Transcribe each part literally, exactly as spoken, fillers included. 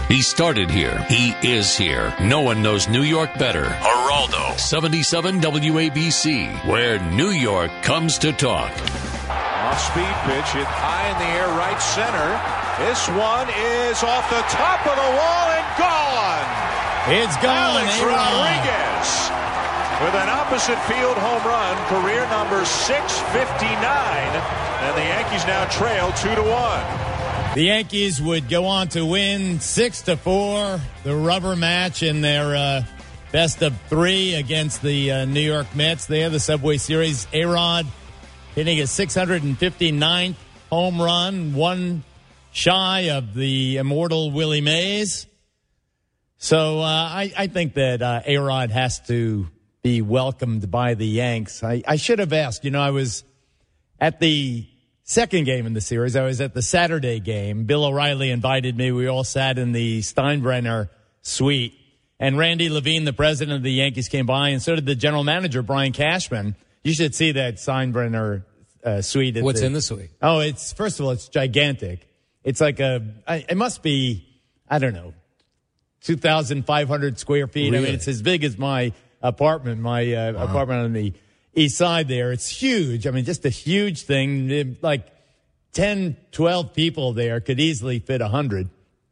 He started here. He is here. No one knows New York better. Geraldo, seventy-seven W A B C, where New York comes to talk. Off-speed pitch, hit high in the air, right center. This one is off the top of the wall and gone. It's gone. Alex Rodriguez with an opposite field home run, career number six fifty-nine, and the Yankees now trail two to one. The Yankees would go on to win six to four, the rubber match in their uh, best of three against the uh, New York Mets. They have the Subway Series. A-Rod hitting his six hundred fifty-ninth home run, one shy of the immortal Willie Mays. So uh, I, I think that uh, A-Rod has to be welcomed by the Yanks. I, I should have asked. You know, I was at the second game in the series. I was at the Saturday game. Bill O'Reilly invited me. We all sat in the Steinbrenner suite. And Randy Levine, the president of the Yankees, came by, and so did the general manager, Brian Cashman. You should see that Steinbrenner uh, suite. At What's the, in the suite? Oh, it's, first of all, it's gigantic. It's like a, it must be, I don't know, two thousand five hundred square feet. Really? I mean, it's as big as my apartment, my uh, wow. apartment on the east side there. It's huge. I mean, just a huge thing. It, like ten, twelve people there could easily fit one hundred.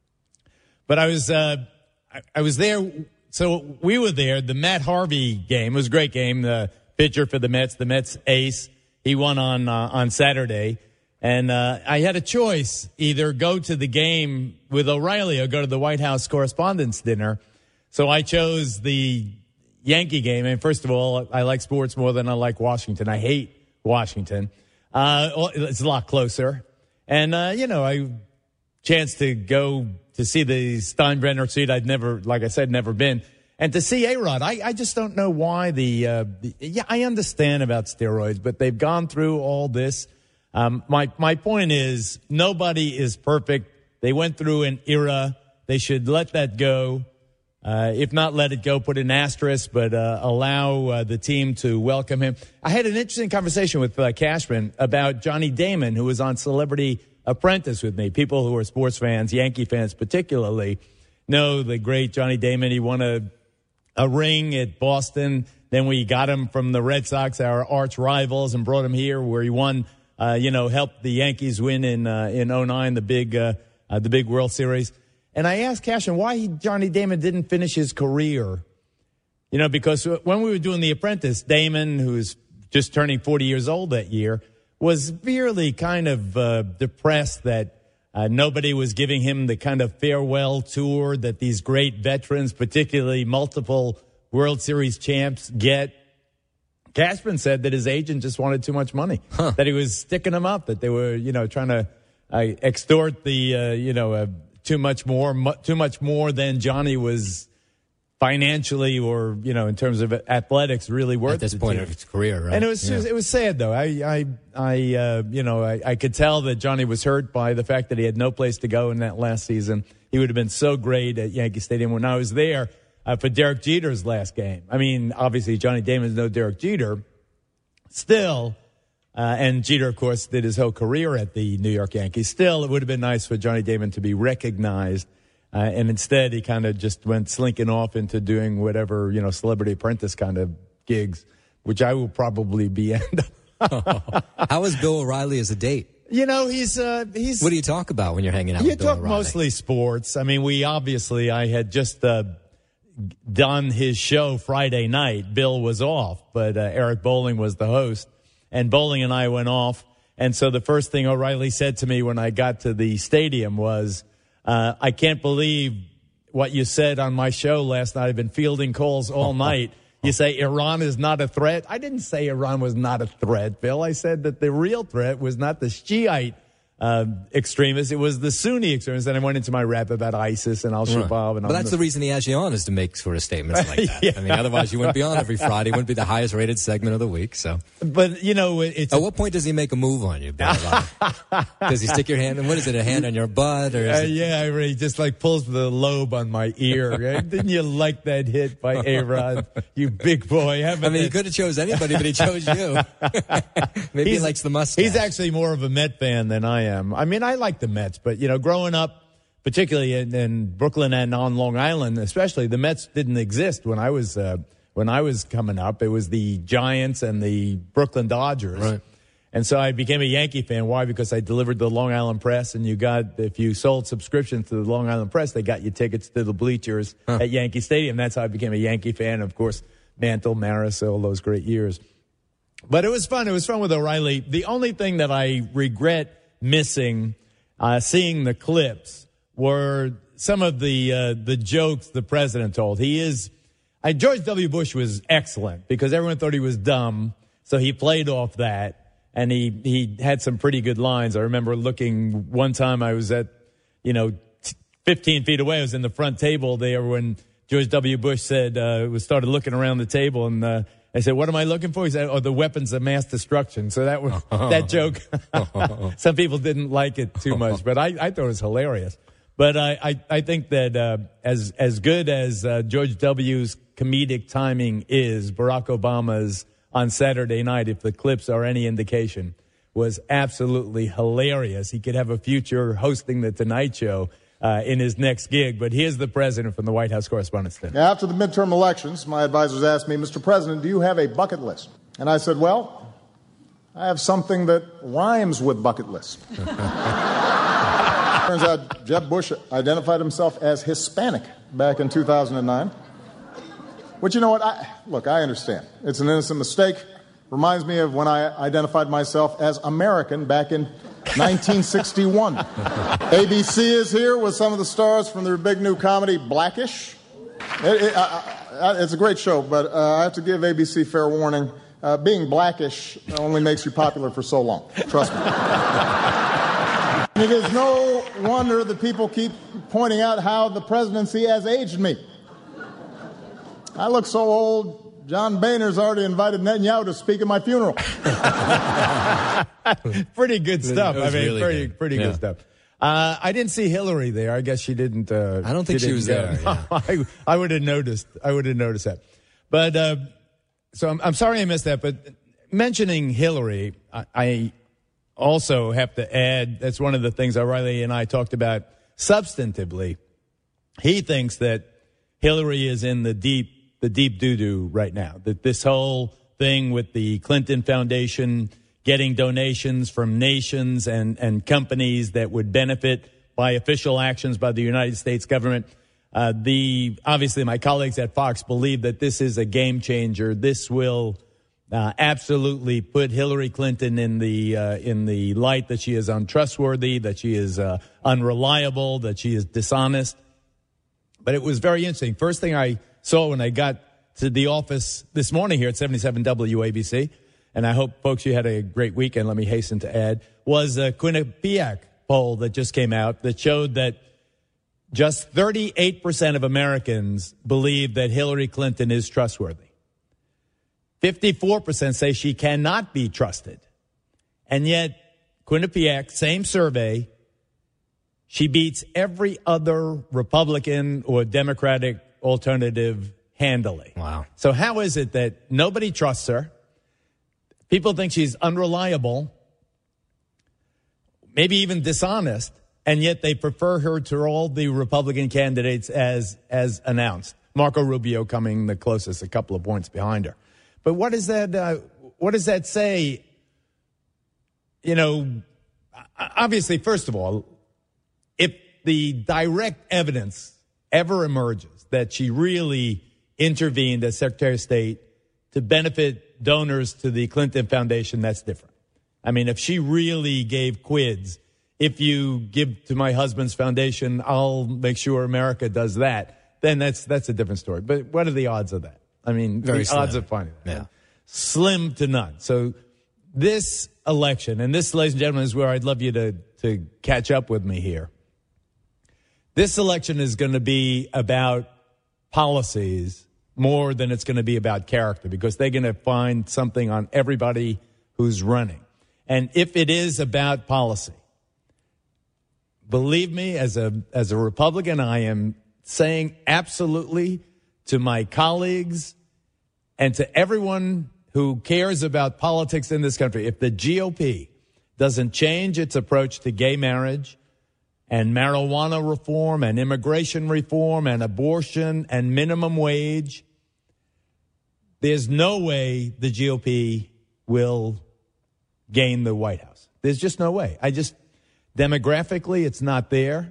But I was, uh, I, I was there. So we were there. The Matt Harvey game was a great game. The pitcher for the Mets, the Mets ace. He won on, uh, on Saturday. And, uh, I had a choice, either go to the game with O'Reilly or go to the White House Correspondents' Dinner. So I chose the Yankee game. And first of all, I like sports more than I like Washington. I hate Washington. Uh, it's a lot closer. And, uh, you know, I chance to go to see the Steinbrenner suite. I'd never, like I said, never been. And to see A-Rod, I, I just don't know why the, uh, the, yeah, I understand about steroids, but they've gone through all this. Um, my, my point is nobody is perfect. They went through an era. They should let that go. Uh, if not let it go, put an asterisk, but uh, allow uh, the team to welcome him. I had an interesting conversation with uh, Cashman about Johnny Damon, who was on Celebrity Apprentice with me. People who are sports fans, Yankee fans particularly, know the great Johnny Damon. He won a, a ring at Boston. Then we got him from the Red Sox, our arch rivals, and brought him here where he won, uh, you know, helped the Yankees win in uh, in oh nine, the big, uh, uh, the big World Series. And I asked Cashman why he, Johnny Damon didn't finish his career. You know, because when we were doing The Apprentice, Damon, who's just turning forty years old that year, was really kind of uh, depressed that uh, nobody was giving him the kind of farewell tour that these great veterans, particularly multiple World Series champs, get. Cashman said that his agent just wanted too much money, huh. that he was sticking him up, that they were, you know, trying to uh, extort the, uh, you know, uh, too much more, mu- too much more than Johnny was financially or, you know, in terms of athletics really worth at this point of his career, right? And it was, yeah. it was sad though. I, I, I, uh, you know, I, I could tell that Johnny was hurt by the fact that he had no place to go in that last season. He would have been so great at Yankee Stadium. When I was there uh, for Derek Jeter's last game, I mean, obviously Johnny Damon's no Derek Jeter. Still, uh, and Jeter, of course, did his whole career at the New York Yankees. Still, it would have been nice for Johnny Damon to be recognized. Uh, and instead, he kind of just went slinking off into doing whatever, you know, Celebrity Apprentice kind of gigs, which I will probably be in. Oh, how is Bill O'Reilly as a date? You know, he's, uh, he's. What do you talk about when you're hanging out you with Bill talk O'Reilly? Mostly sports. I mean, we obviously, I had just, uh, done his show Friday night. Bill was off, but, uh, Eric Bowling was the host, and Bowling and I went off. And so the first thing O'Reilly said to me when I got to the stadium was, Uh, I can't believe what you said on my show last night. I've been fielding calls all night. You say Iran is not a threat. I didn't say Iran was not a threat, Bill. I said that the real threat was not the Shiite uh, extremists. It was the Sunni extremists. And I went into my rap about ISIS and Al-Shabaab. Right. And but that's the, the reason he has you on, is to make sort of statements like that. yeah. I mean, otherwise you wouldn't be on every Friday. It wouldn't be the highest rated segment of the week. So, But, you know, it's... At what point does he make a move on you, Bill? Does he stick your hand in? What is it, a hand on your butt? Or is uh, it... Yeah, he just like pulls the lobe on my ear. Right? Didn't you like that hit by A-Rod? You big boy. I mean, he could have chose anybody, but he chose you. Maybe he's, he likes the mustache. He's actually more of a Met fan than I am. I mean, I like the Mets, but, you know, growing up, particularly in, in Brooklyn and on Long Island, especially, the Mets didn't exist when I was uh, when I was coming up. It was the Giants and the Brooklyn Dodgers. Right. And so I became a Yankee fan. Why? Because I delivered the Long Island Press, and you got, if you sold subscriptions to the Long Island Press, they got you tickets to the bleachers huh. at Yankee Stadium. That's how I became a Yankee fan. Of course, Mantle, Maris, all those great years. But it was fun. It was fun with O'Reilly. The only thing that I regret missing, uh, seeing the clips, were some of the uh, the jokes the president told. He is, uh, George W. Bush was excellent because everyone thought he was dumb, so he played off that. And he, he had some pretty good lines. I remember looking one time I was at, you know, fifteen feet away. I was in the front table there when George W. Bush said, uh, was started looking around the table. And uh, I said, what am I looking for? He said, oh, the weapons of mass destruction. So that was, that joke, some people didn't like it too much, but I, I thought it was hilarious. But I, I, I think that uh, as, as good as uh, George W.'s comedic timing is, Barack Obama's on Saturday night, if the clips are any indication, was absolutely hilarious. He could have a future hosting the Tonight Show uh, in his next gig. But here's the president from the White House Correspondents' Dinner. After the midterm elections, my advisors asked me, Mister President, do you have a bucket list? And I said, well, I have something that rhymes with bucket list. Turns out Jeb Bush identified himself as Hispanic back in two thousand nine. Which, you know what, I, look, I understand. It's an innocent mistake. Reminds me of when I identified myself as American back in nineteen sixty-one. A B C is here with some of the stars from their big new comedy, Blackish. It, it, I, I, it's a great show, but uh, I have to give A B C fair warning. Uh, being Blackish only makes you popular for so long. Trust me. It is no wonder that people keep pointing out how the presidency has aged me. I look so old, John Boehner's already invited Netanyahu to speak at my funeral. Pretty good stuff. I mean, really pretty, good. pretty yeah. good stuff. Uh, I didn't see Hillary there. I guess she didn't. Uh, I don't think she, she was there. Yeah. I, I would have noticed. I would have noticed that. But uh, so I'm, I'm sorry I missed that. But mentioning Hillary, I, I also have to add, that's one of the things O'Reilly and I talked about substantively. He thinks that Hillary is in the deep the deep doo-doo right now. That this whole thing with the Clinton Foundation getting donations from nations and, and companies that would benefit by official actions by the United States government. Uh, the obviously, my colleagues at Fox believe that this is a game changer. This will uh, absolutely put Hillary Clinton in the uh, in the light that she is untrustworthy, that she is uh, unreliable, that she is dishonest. But it was very interesting. First thing I saw when I got to the office this morning here at seventy-seven W A B C, and I hope, folks, you had a great weekend, let me hasten to add, was a Quinnipiac poll that just came out that showed that just thirty-eight percent of Americans believe that Hillary Clinton is trustworthy. fifty-four percent say she cannot be trusted. And yet, Quinnipiac, same survey, she beats every other Republican or Democratic alternative handily. Wow. So how is it that nobody trusts her? People think she's unreliable, maybe even dishonest, and yet they prefer her to all the Republican candidates as as announced. Marco Rubio coming the closest, a couple of points behind her. But what does that uh, what does that say? You know, obviously, first of all, if the direct evidence ever emerges that she really intervened as Secretary of State to benefit donors to the Clinton Foundation, that's different. I mean, if she really gave quids, if you give to my husband's foundation, I'll make sure America does that, then that's that's a different story. But what are the odds of that? I mean, Very the slim. odds of finding that. Yeah. Slim to none. So this election, and this, ladies and gentlemen, is where I'd love you to, to catch up with me here. This election is going to be about policies more than it's going to be about character, because they're going to find something on everybody who's running. And if it is about policy, believe me, as a as a Republican, I am saying absolutely to my colleagues and to everyone who cares about politics in this country, if the G O P doesn't change its approach to gay marriage, and marijuana reform and immigration reform and abortion and minimum wage. There's no way the G O P will gain the White House. There's just no way. I just, demographically, it's not there.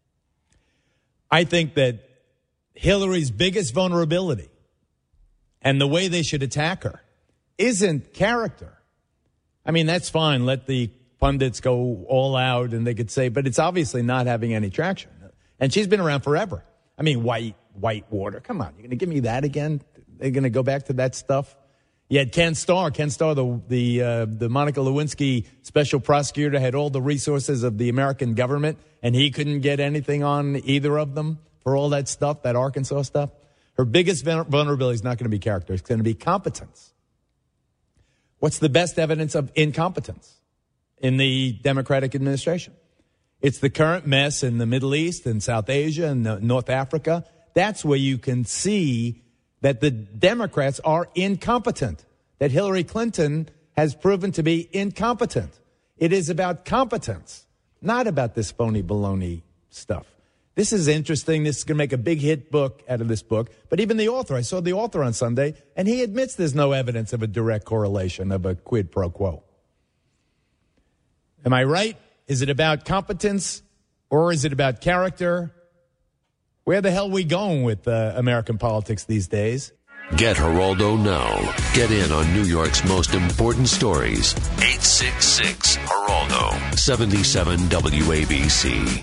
I think that Hillary's biggest vulnerability and the way they should attack her isn't character. I mean, that's fine. Let the pundits go all out and they could say, but it's obviously not having any traction. And she's been around forever. I mean, white, white water. Come on. You're going to give me that again? They're going to go back to that stuff? You had Ken Starr. Ken Starr, the the uh, the Monica Lewinsky special prosecutor, had all the resources of the American government, and he couldn't get anything on either of them for all that stuff, that Arkansas stuff. Her biggest vulnerability is not going to be character. It's going to be competence. What's the best evidence of incompetence in the Democratic administration? It's the current mess in the Middle East and South Asia and North Africa. That's where you can see that the Democrats are incompetent, that Hillary Clinton has proven to be incompetent. It is about competence, not about this phony baloney stuff. This is interesting. This is going to make a big hit book out of this book. But even the author, I saw the author on Sunday, and he admits there's no evidence of a direct correlation of a quid pro quo. Am I right? Is it about competence or is it about character? Where the hell are we going with uh, American politics these days? Get Geraldo now. Get in on New York's most important stories. eight six six Geraldo. seventy-seven W A B C.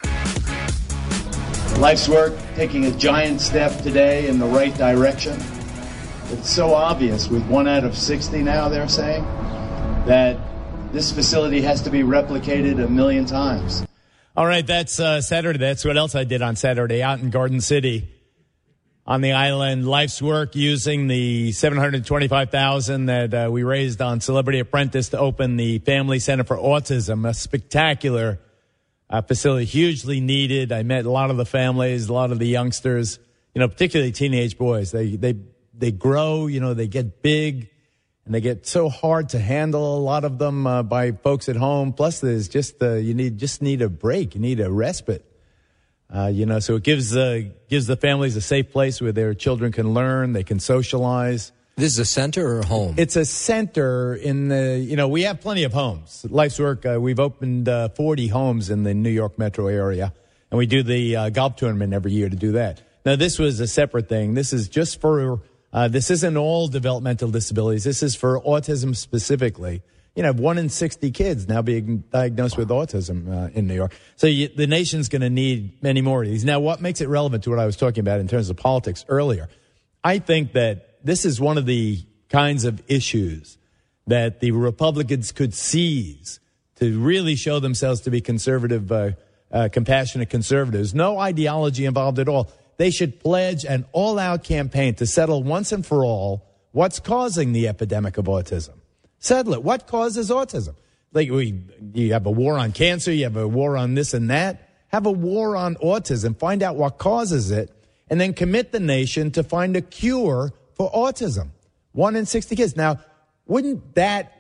Life's work taking a giant step today in the right direction. It's so obvious with one out of sixty now, they're saying, that this facility has to be replicated a million times. All right, that's uh, Saturday. That's what else I did on Saturday out in Garden City on the island. Life's work using the seven hundred twenty-five thousand dollars that uh, we raised on Celebrity Apprentice to open the Family Center for Autism, a spectacular uh, facility, hugely needed. I met a lot of the families, a lot of the youngsters, you know, particularly teenage boys. They they they grow, you know, they get big. And they get so hard to handle, a lot of them, uh, by folks at home. Plus, there's just uh, you need just need a break. You need a respite. Uh, you know, so it gives uh, gives the families a safe place where their children can learn, they can socialize. This is a center or a home? It's a center in the, you know, we have plenty of homes. Life's Work, uh, we've opened uh, forty homes in the New York metro area. And we do the uh, golf tournament every year to do that. Now, this was a separate thing. This is just for... Uh, this isn't all developmental disabilities. This is for autism specifically. You know, one in sixty kids now being diagnosed with autism uh, in New York. So you, the nation's going to need many more of these. Now, what makes it relevant to what I was talking about in terms of politics earlier? I think that this is one of the kinds of issues that the Republicans could seize to really show themselves to be conservative, uh, uh, compassionate conservatives. No ideology involved at all. They should pledge an all-out campaign to settle once and for all what's causing the epidemic of autism. Settle it. What causes autism? Like we, you have a war on cancer, you have a war on this and that. Have a war on autism. Find out what causes it, and then commit the nation to find a cure for autism. One in sixty kids. Now, wouldn't that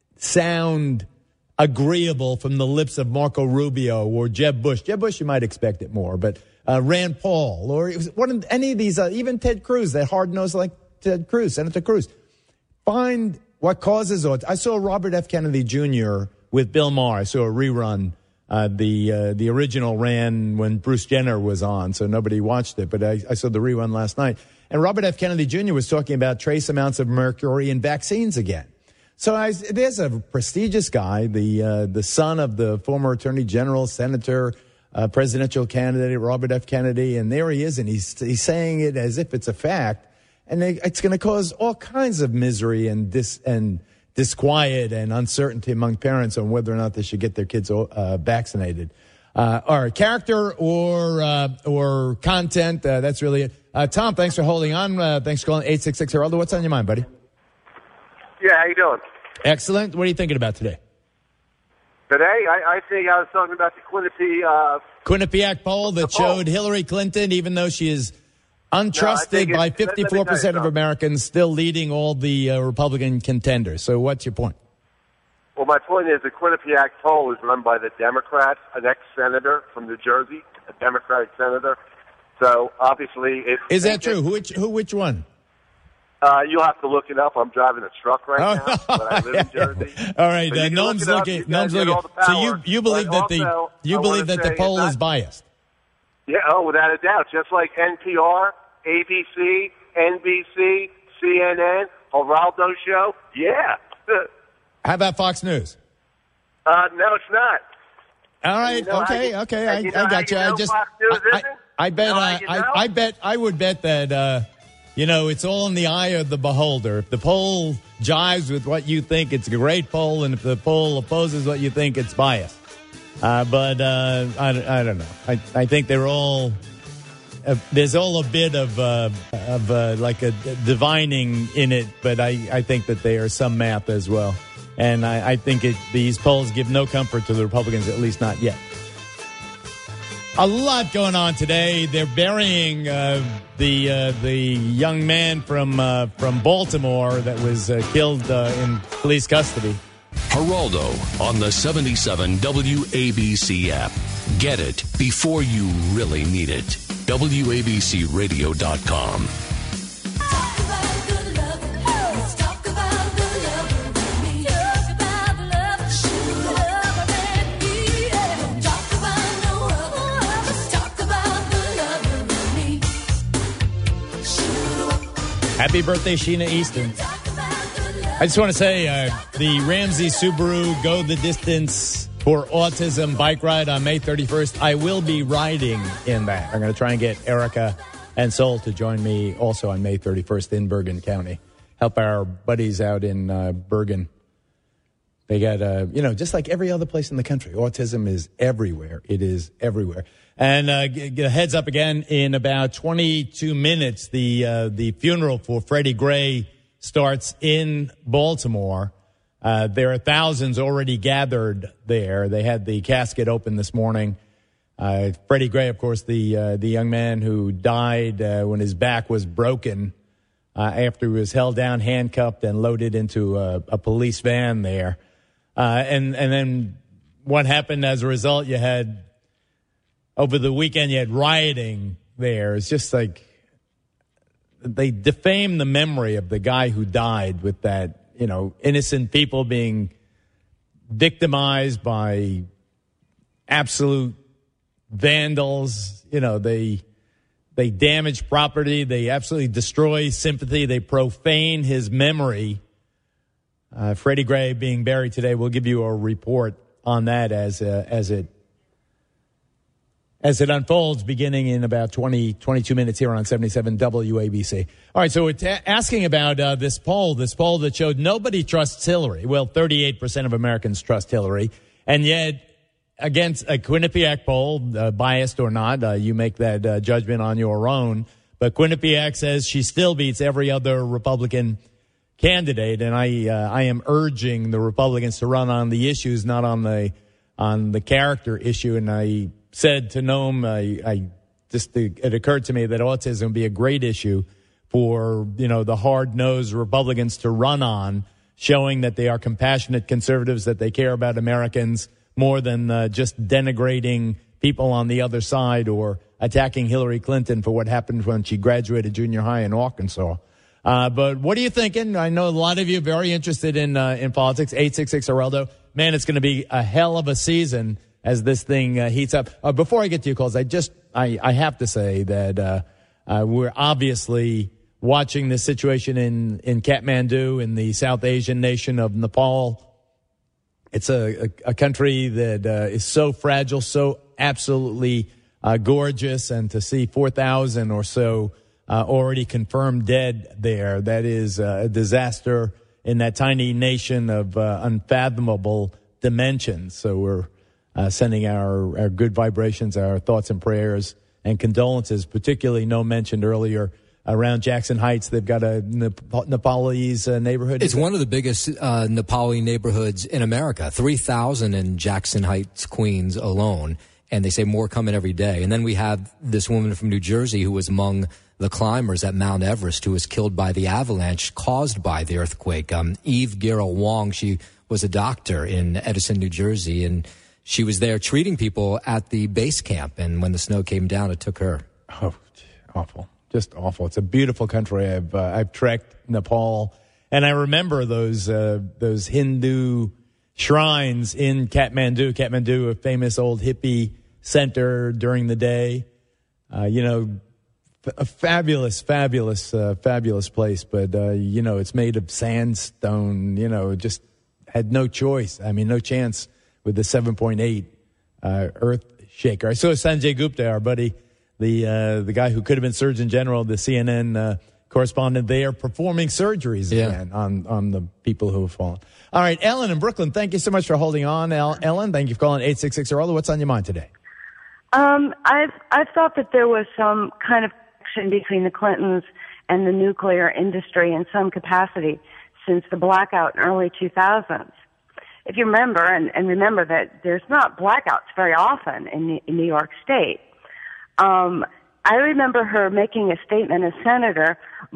sound agreeable from the lips of Marco Rubio or Jeb Bush? Jeb Bush, you might expect it more, but Uh, Rand Paul, or one of any of these, uh, even Ted Cruz, that hard-nosed like Ted Cruz, Senator Cruz. Find what causes autism. I saw Robert F. Kennedy Junior with Bill Maher. I saw a rerun. Uh, the uh, the original ran when Bruce Jenner was on, so nobody watched it, but I, I saw the rerun last night. And Robert F. Kennedy Junior was talking about trace amounts of mercury in vaccines again. So I, there's a prestigious guy, the uh, the son of the former Attorney General, Senator, Uh, presidential candidate Robert F. Kennedy, and there he is, and he's he's saying it as if it's a fact, and they, it's going to cause all kinds of misery and dis and disquiet and uncertainty among parents on whether or not they should get their kids uh, vaccinated. Uh, or character or uh, or content. Uh, that's really it. Uh, Tom, thanks for holding on. Uh, thanks for calling eight six six Geraldo. What's on your mind, buddy? Yeah, how you doing? Excellent. What are you thinking about today? Today, I, I think I was talking about the Quinnipiac... Uh, Quinnipiac poll that showed Hillary Clinton, even though she is untrusted no, by fifty-four percent of Americans, still leading all the uh, Republican contenders. So what's your point? Well, my point is the Quinnipiac poll is run by the Democrats, an ex-senator from New Jersey, a Democratic senator. So obviously, if is that true? Who which who which one? Uh, you'll have to look it up. I'm driving a truck right oh, now, but I live in Jersey. All right, so uh, Noam's looking. Noam's looking. So you you believe but that also, the you I believe that the poll not, is biased? Yeah, oh, without a doubt. Just like N P R, A B C, N B C, C N N, Geraldo show. Yeah. How about Fox News? Uh, no, it's not. All right. You know okay. you, okay. I, you know I got you. you I just. Fox News I, isn't? I, I bet. You know uh, you I, know? I bet. I would bet that. Uh, you know, it's all in the eye of the beholder. If the poll jives with what you think, it's a great poll, and if the poll opposes what you think, it's biased. Uh, but uh, I, I don't know. I, I think they're all. Uh, there's all a bit of uh, of uh, like a divining in it, but I, I think that there is some math as well. And I, I think it, these polls give no comfort to the Republicans, at least not yet. A lot going on today. They're burying uh, the uh, the young man from uh, from Baltimore that was uh, killed uh, in police custody. Geraldo on the seventy-seven W A B C app. Get it before you really need it. W A B C radio dot com. Happy birthday, Sheena Easton. I just want to say uh, the Ramsey Subaru Go the Distance for Autism bike ride on May thirty-first. I will be riding in that. I'm going to try and get Erica and Sol to join me also on May thirty-first in Bergen County. Help our buddies out in uh, Bergen. They got, uh, you know, just like every other place in the country, autism is everywhere. It is everywhere. And uh, get a heads up again, in about twenty-two minutes, the uh, the funeral for Freddie Gray starts in Baltimore. Uh, there are thousands already gathered there. They had the casket open this morning. Uh, Freddie Gray, of course, the uh, the young man who died uh, when his back was broken uh, after he was held down, handcuffed, and loaded into a, a police van there. Uh, and and then what happened as a result? You had over the weekend, you had rioting there. It's just like they defame the memory of the guy who died with that, you know, innocent people being victimized by absolute vandals. You know, they they damage property. They absolutely destroy sympathy. They profane his memory. Uh, Freddie Gray being buried today. We'll give you a report on that as uh, as it as it unfolds, beginning in about twenty, twenty-two minutes here on seventy-seven W A B C. All right, so we're t- asking about uh, this poll, this poll that showed nobody trusts Hillary. Well, thirty-eight percent of Americans trust Hillary. And yet, against a Quinnipiac poll, uh, biased or not, uh, you make that uh, judgment on your own. But Quinnipiac says she still beats every other Republican candidate. And I uh, I am urging the Republicans to run on the issues, not on the on the character issue. And I said to Noam, I, I just it occurred to me that autism would be a great issue for, you know, the hard-nosed Republicans to run on, showing that they are compassionate conservatives, that they care about Americans more than uh, just denigrating people on the other side or attacking Hillary Clinton for what happened when she graduated junior high in Arkansas. Uh, but what are you thinking? I know a lot of you are very interested in uh, in politics. eight six six Geraldo. Man, it's going to be a hell of a season as this thing uh, heats up. Uh, before I get to your calls, I just I, I have to say that uh, uh, we're obviously watching this situation in, in Kathmandu, in the South Asian nation of Nepal. It's a, a, a country that uh, is so fragile, so absolutely uh, gorgeous, and to see four thousand or so uh, already confirmed dead there, that is uh, a disaster in that tiny nation of uh, unfathomable dimensions. So we're Uh, sending our, our good vibrations, our thoughts and prayers and condolences, particularly no mentioned earlier around Jackson Heights. They've got a Nep- Nepalese uh, neighborhood. It's one of the biggest uh, Nepali neighborhoods in America, three thousand in Jackson Heights, Queens alone. And they say more coming every day. And then we have this woman from New Jersey who was among the climbers at Mount Everest who was killed by the avalanche caused by the earthquake. Um, Eve Garrell Wong, she was a doctor in Edison, New Jersey, and she was there treating people at the base camp. And when the snow came down, it took her. Oh, awful. Just awful. It's a beautiful country. I've uh, I've trekked Nepal, and I remember those uh, those Hindu shrines in Kathmandu. Kathmandu, a famous old hippie center during the day. Uh, you know, a fabulous, fabulous, uh, fabulous place. But, uh, you know, it's made of sandstone, you know, just had no choice. I mean, no chance with the seven point eight uh, earth shaker. I saw Sanjay Gupta, our buddy, the uh, the guy who could have been Surgeon General, the C N N uh, correspondent there, performing surgeries yeah. again on, on the people who have fallen. All right, Ellen in Brooklyn, thank you so much for holding on. El- Ellen, thank you for calling eight six six Arolo. What's on your mind today? Um, I've I've thought that there was some kind of connection between the Clintons and the nuclear industry in some capacity since the blackout in early two thousands. If you remember, and, and remember that there's not blackouts very often in, in New York State. Um, I remember her making a statement as senator,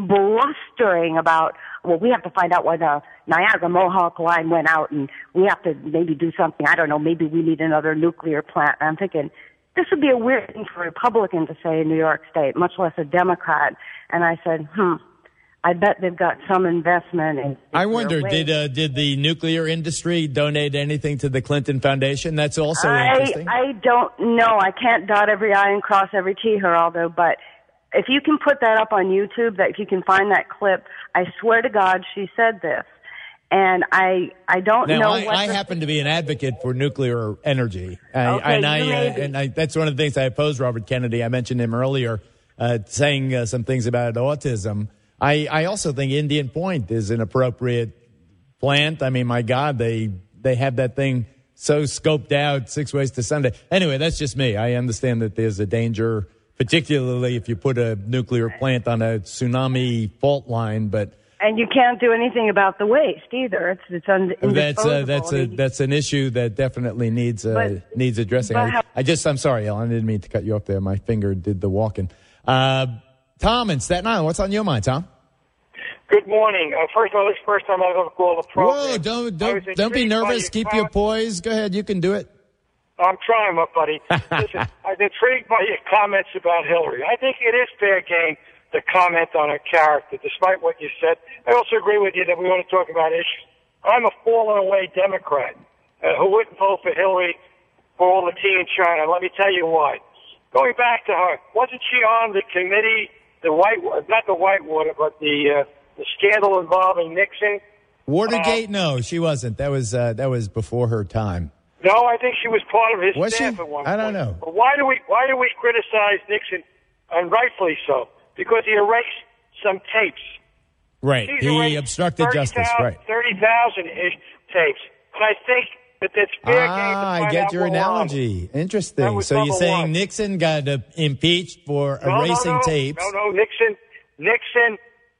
blustering about, well, we have to find out why the Niagara Mohawk line went out, and we have to maybe do something. I don't know, maybe we need another nuclear plant. And I'm thinking, this would be a weird thing for a Republican to say in New York State, much less a Democrat. And I said, hmm, I bet they've got some investment in. I wonder, did uh, did the nuclear industry donate anything to the Clinton Foundation? That's also I, interesting. I don't know. I can't dot every I and cross every T, Geraldo, but if you can put that up on YouTube, that if you can find that clip, I swear to God she said this. And I, I don't now, know. I, what I the, happen to be an advocate for nuclear energy, I, okay, and I, you uh, may be. and I, that's one of the things I opposed Robert Kennedy. I mentioned him earlier, uh, saying uh, some things about autism. I, I also think Indian Point is an appropriate plant. I mean, my God, they they have that thing so scoped out six ways to Sunday. Anyway, that's just me. I understand that there's a danger, particularly if you put a nuclear plant on a tsunami fault line, but. And you can't do anything about the waste either. It's it's un- That's uh, that's a I mean, that's an issue that definitely needs uh, but, needs addressing. I, how- I just I'm sorry, Ellen. I didn't mean to cut you off there. My finger did the walking. Uh, Tom in Staten Island. What's on your mind, Tom? Good morning. Uh, first of all, this is the first time I've ever called the program. Whoa! Don't I don't was don't be intrigued by nervous. your Keep comment- your poise. Go ahead. You can do it. I'm trying, my buddy. Listen, I was intrigued by your comments about Hillary. I think it is fair game to comment on her character, despite what you said. I also agree with you that we want to talk about issues. I'm a fallen away Democrat uh, who wouldn't vote for Hillary for all the tea in China. Let me tell you why. Going back to her, wasn't she on the committee, the white, not the Whitewater, but the uh, the scandal involving Nixon? Watergate? Uh, no, she wasn't. That was uh, that was before her time. No, I think she was part of his Was staff she? at one I don't point. know. But why do we why do we criticize Nixon, and rightfully so? Because he erased some tapes. Right. He's He erased obstructed thirty justice. Right. thirty thousand ish tapes. And I think that that's fair game to Ah, I find get out your what were on. analogy. That Interesting. was So you're number saying one. Nixon got uh, impeached for No, erasing no, no. tapes? No, no, Nixon, Nixon,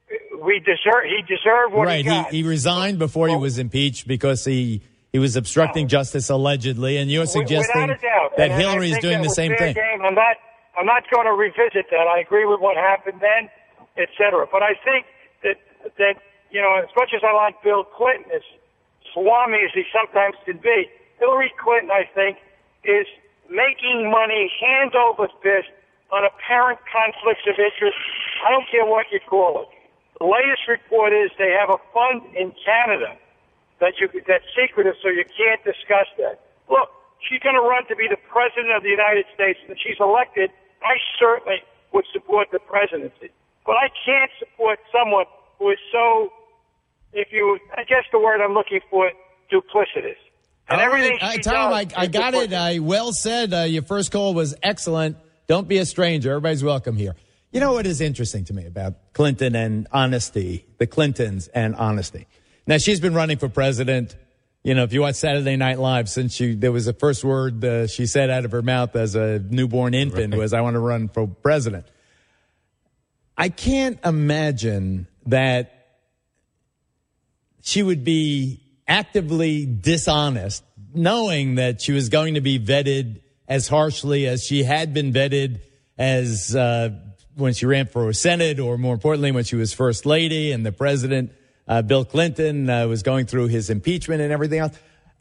we deserve. He deserved what Right. he got. He, he resigned before he was impeached because he, he was obstructing No. justice allegedly, and you're Wi- suggesting without a doubt. that And I Hillary is think doing that the was same fair thing. Game. I'm not. I'm not going to revisit that. I agree with what happened then, et cetera. But I think that that you know, as much as I like Bill Clinton, as swami as he sometimes can be, Hillary Clinton, I think, is making money hand over fist on apparent conflicts of interest. I don't care what you call it. The latest report is they have a fund in Canada that you that's secretive, so you can't discuss that. Look, she's going to run to be the president of the United States, and if she's elected, I certainly would support the presidency. But I can't support someone who is so, if you, I guess the word I'm looking for, duplicitous. And All everything right. she Uh, Tom, I, does I is got it. duplicitous. I well said. Uh, your first call was excellent. Don't be a stranger. Everybody's welcome here. You know what is interesting to me about Clinton and honesty, the Clintons and honesty. Now, she's been running for president. You know, if you watch Saturday Night Live, since she, there was the first word uh, she said out of her mouth as a newborn infant Right. was, I want to run for president. I can't imagine that she would be actively dishonest, knowing that she was going to be vetted as harshly as she had been vetted as uh, when she ran for Senate, or more importantly, when she was first lady and the president uh, Bill Clinton uh, was going through his impeachment and everything else.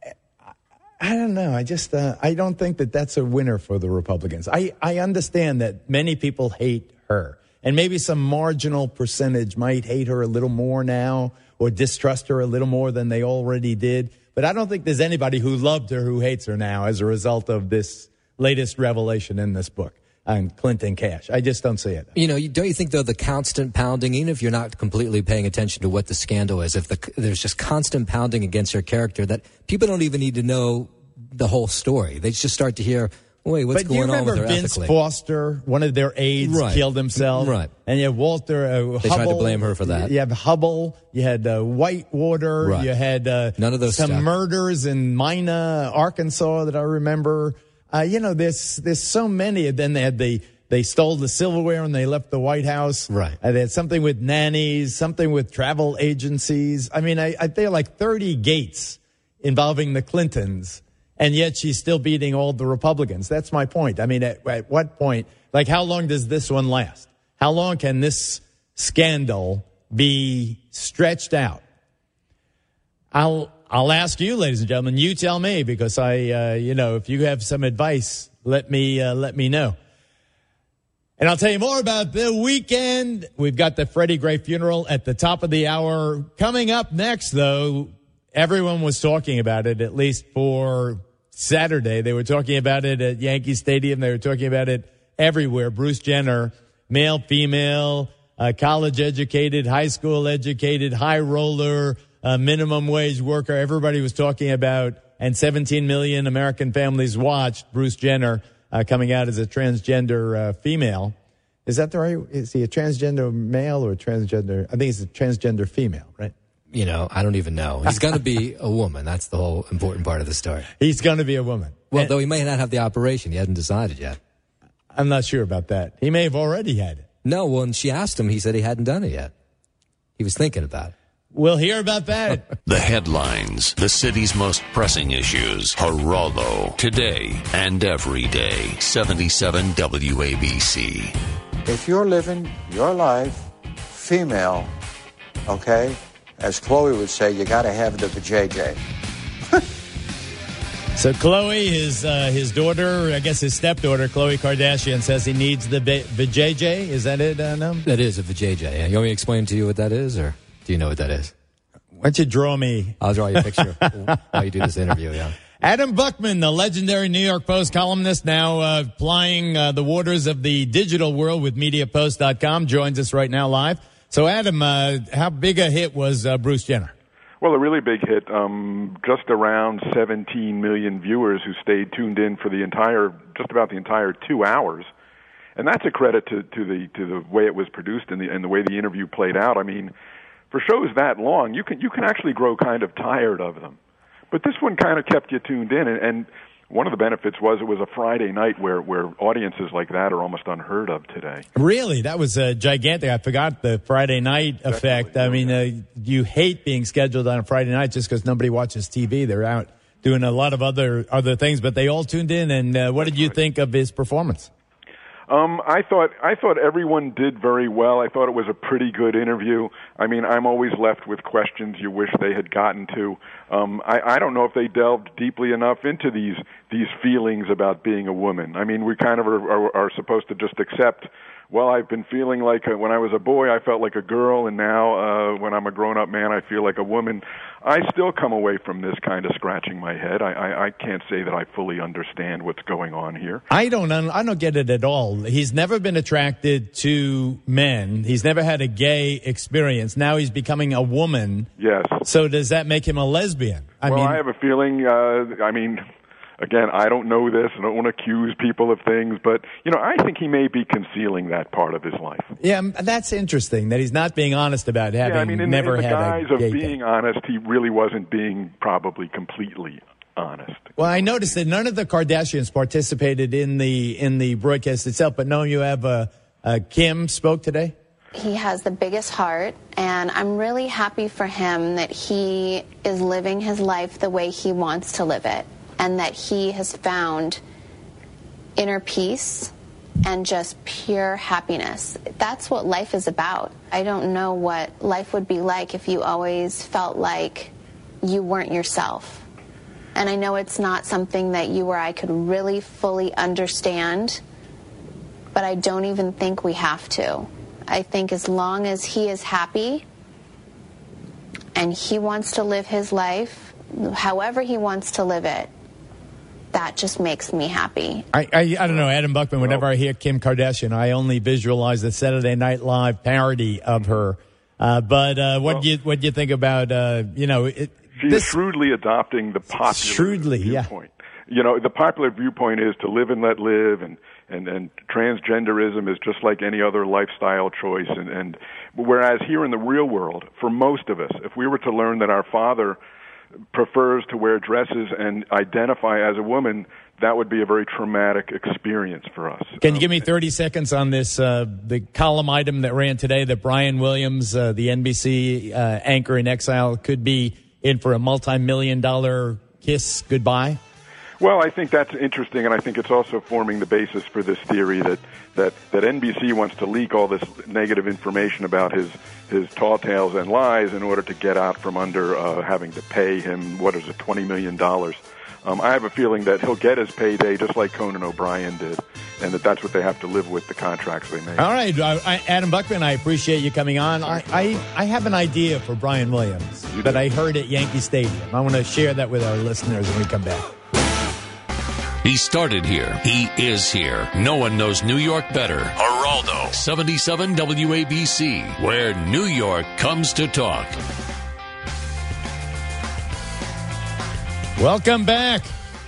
I don't know. I just, uh, I don't think that that's a winner for the Republicans. I, I understand that many people hate her, and maybe some marginal percentage might hate her a little more now or distrust her a little more than they already did. But I don't think there's anybody who loved her who hates her now as a result of this latest revelation in this book on Clinton Cash. I just don't see it. You know, don't you think, though, the constant pounding, even if you're not completely paying attention to what the scandal is, if the, there's just constant pounding against her character, that people don't even need to know the whole story. They just start to hear, wait, what's but going on with her But do you remember Vince ethically? Foster, one of their aides, right. killed himself? Right. And you have Walter uh, Hubble. They tried to blame her for that. You have Hubble. You had uh, Whitewater. Right. You had uh, None of those some stuff. murders in Mina, Arkansas that I remember. Uh, you know, there's there's so many. Then they had the they stole the silverware and they left the White House. Right. Uh, they had something with nannies, something with travel agencies. I mean, I, I think like thirty gates involving the Clintons. And yet she's still beating all the Republicans. That's my point. I mean, at, at what point, like how long does this one last? How long can this scandal be stretched out? I'll, I'll ask you, ladies and gentlemen, you tell me, because I, uh, you know, if you have some advice, let me, uh, let me know. And I'll tell you more about the weekend. We've got the Freddie Gray funeral at the top of the hour. Coming up next, though, everyone was talking about it, at least for Saturday. They were talking about it at Yankee Stadium. They were talking about it everywhere. Bruce Jenner, male, female, uh, college educated, high school educated, high roller, uh, minimum wage worker. Everybody was talking about, and seventeen million American families watched Bruce Jenner uh, coming out as a transgender uh, female. Is that the right? Is he a transgender male or a transgender? I think he's a transgender female, right? You know, I don't even know. He's going to be a woman. That's the whole important part of the story. He's going to be a woman. Well, and, though he may not have the operation. He hasn't decided yet. I'm not sure about that. He may have already had it. No, when she asked him, he said he hadn't done it yet. He was thinking about it. We'll hear about that. The headlines, the city's most pressing issues. Geraldo, today and every day. seventy-seven W A B C. If you're living your life female, okay, as Chloe would say, you got to have the vajayjay. So Chloe, his uh, his daughter, I guess his stepdaughter, Khloe Kardashian, says he needs the vajayjay. Is that it, uh, no? That is a vajayjay. Yeah. You want me to explain to you what that is, or do you know what that is? Why don't you draw me? I'll draw you a picture while you do this interview, yeah. Adam Buckman, the legendary New York Post columnist, now uh, plying uh, the waters of the digital world with media post dot com, joins us right now live. So, Adam, uh, how big a hit was uh, Bruce Jenner? Well, a really big hit. Um, just around seventeen million viewers who stayed tuned in for the entire, just about the entire two hours, and that's a credit to, to the to the way it was produced and the and the way the interview played out. I mean, for shows that long, you can you can actually grow kind of tired of them, but this one kind of kept you tuned in, and, and one of the benefits was it was a Friday night where, where audiences like that are almost unheard of today. Really? That was uh, gigantic. I forgot the Friday night effect. Definitely. I mean, uh, you hate being scheduled on a Friday night just because nobody watches T V. They're out doing a lot of other other things, but they all tuned in. And uh, what did you think of his performance? Um, I thought I thought everyone did very well. I thought it was a pretty good interview. I mean, I'm always left with questions you wish they had gotten to. Um, I, I don't know if they delved deeply enough into these these feelings about being a woman. I mean, we kind of are, are, are supposed to just accept, well, I've been feeling like a, when I was a boy I felt like a girl, and now uh, when I'm a grown-up man I feel like a woman. I still come away from this kind of scratching my head. I, I, I can't say that I fully understand what's going on here. I don't I don't get it at all. He's never been attracted to men. He's never had a gay experience. Now he's becoming a woman. Yes. So does that make him a lesbian? I well, mean, I have a feeling, uh, I mean... Again, I don't know this. I don't want to accuse people of things, but, you know, I think he may be concealing that part of his life. Yeah, that's interesting that he's not being honest about having yeah, I mean, in, never in the had guise a of gay being day. honest, he really wasn't being probably completely honest. Well, I noticed that none of the Kardashians participated in the in the broadcast itself, but no, you have uh, uh, Kim spoke today. He has the biggest heart, and I'm really happy for him that he is living his life the way he wants to live it, and that he has found inner peace and just pure happiness. That's what life is about. I don't know what life would be like if you always felt like you weren't yourself. And I know it's not something that you or I could really fully understand, but I don't even think we have to. I think as long as he is happy and he wants to live his life however he wants to live it, that just makes me happy. I, I I don't know, Adam Buckman, whenever I hear Kim Kardashian, I only visualize the Saturday Night Live parody of her. Uh, but uh, what do you what do you think about, uh, you know... It, She this, is shrewdly adopting the popular shrewdly, viewpoint. Yeah. You know, the popular viewpoint is to live and let live, and, and, and transgenderism is just like any other lifestyle choice. And, and whereas here in the real world, for most of us, if we were to learn that our father prefers to wear dresses and identify as a woman, that would be a very traumatic experience for us. Can you give me thirty seconds on this, uh, the column item that ran today that Brian Williams, uh, the N B C uh, anchor in exile, could be in for a multi-million dollar kiss goodbye? Well, I think that's interesting, and I think it's also forming the basis for this theory that, that, that N B C wants to leak all this negative information about his, his tall tales and lies in order to get out from under uh, having to pay him, what is it, twenty million dollars. Um, I have a feeling that he'll get his payday just like Conan O'Brien did, and that that's what they have to live with, the contracts they make. All right, I, I, Adam Buckman, I appreciate you coming on. I, I, I have an idea for Brian Williams You that do. I heard at Yankee Stadium. I want to share that with our listeners when we come back. He started here. He is here. No one knows New York better. Geraldo, seventy-seven W A B C, where New York comes to talk. Welcome back.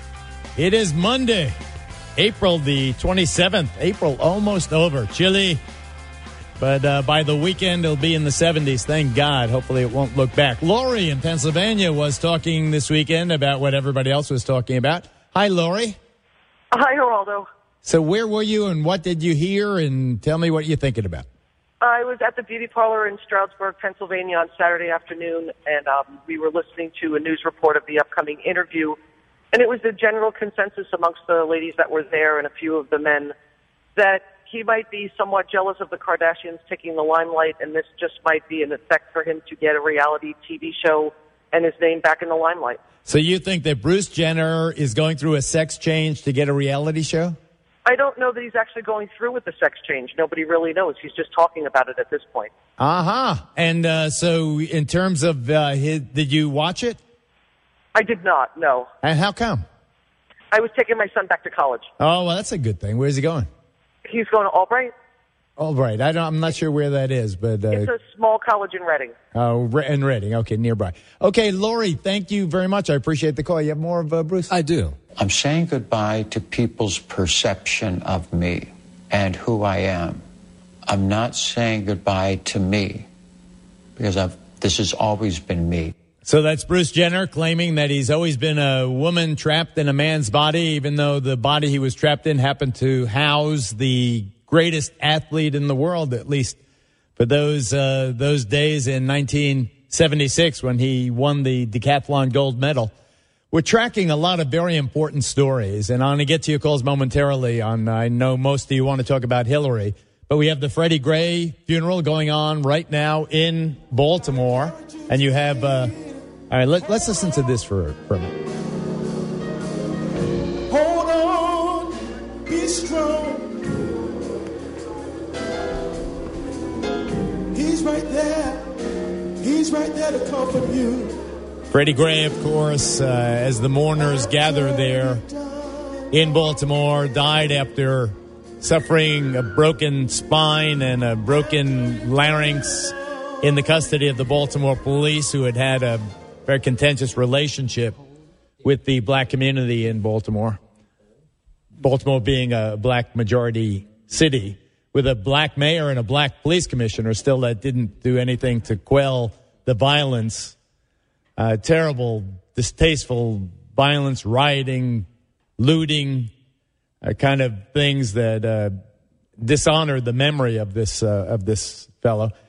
It is Monday, April the twenty-seventh. April almost over. Chilly. But uh, by the weekend, it'll be in the seventies. Thank God. Hopefully it won't look back. Lori in Pennsylvania was talking this weekend about what everybody else was talking about. Hi, Lori. Hi, Geraldo. So where were you and what did you hear? And tell me what you're thinking about. I was at the beauty parlor in Stroudsburg, Pennsylvania on Saturday afternoon, and um, we were listening to a news report of the upcoming interview. And it was the general consensus amongst the ladies that were there and a few of the men that he might be somewhat jealous of the Kardashians taking the limelight, and this just might be an effect for him to get a reality T V show and his name back in the limelight. So you think that Bruce Jenner is going through a sex change to get a reality show? I don't know that he's actually going through with the sex change. Nobody really knows. He's just talking about it at this point. Uh-huh. And uh, so in terms of uh, his, did you watch it? I did not, no. And how come? I was taking my son back to college. Oh, well, that's a good thing. Where's he going? He's going to Albright. Albright. I don't, I'm not sure where that is, but... Uh, it's a small college in Reading. Oh, uh, in Reading. Okay, nearby. Okay, Lori, thank you very much. I appreciate the call. You have more of uh, Bruce? I do. I'm saying goodbye to people's perception of me and who I am. I'm not saying goodbye to me because I've, this has always been me. So that's Bruce Jenner claiming that he's always been a woman trapped in a man's body, even though the body he was trapped in happened to house the greatest athlete in the world, at least for those uh, those days in nineteen seventy-six when he won the decathlon gold medal. We're tracking a lot of very important stories, and I'm going to get to your calls momentarily. On I know most of you want to talk about Hillary, but we have the Freddie Gray funeral going on right now in Baltimore, and you have... Uh, all right, let, let's listen to this for, for a minute. Hold on, be strong. He's right there. He's right there to comfort you. Freddie Gray, of course, uh, as the mourners gather there in Baltimore, died after suffering a broken spine and a broken larynx in the custody of the Baltimore police, who had had a very contentious relationship with the black community in Baltimore. Baltimore being a black majority city with a black mayor and a black police commissioner still that didn't do anything to quell the violence. Uh, terrible, distasteful violence, rioting, looting, uh, kind of things that uh, dishonor the memory of this uh, of this fellow.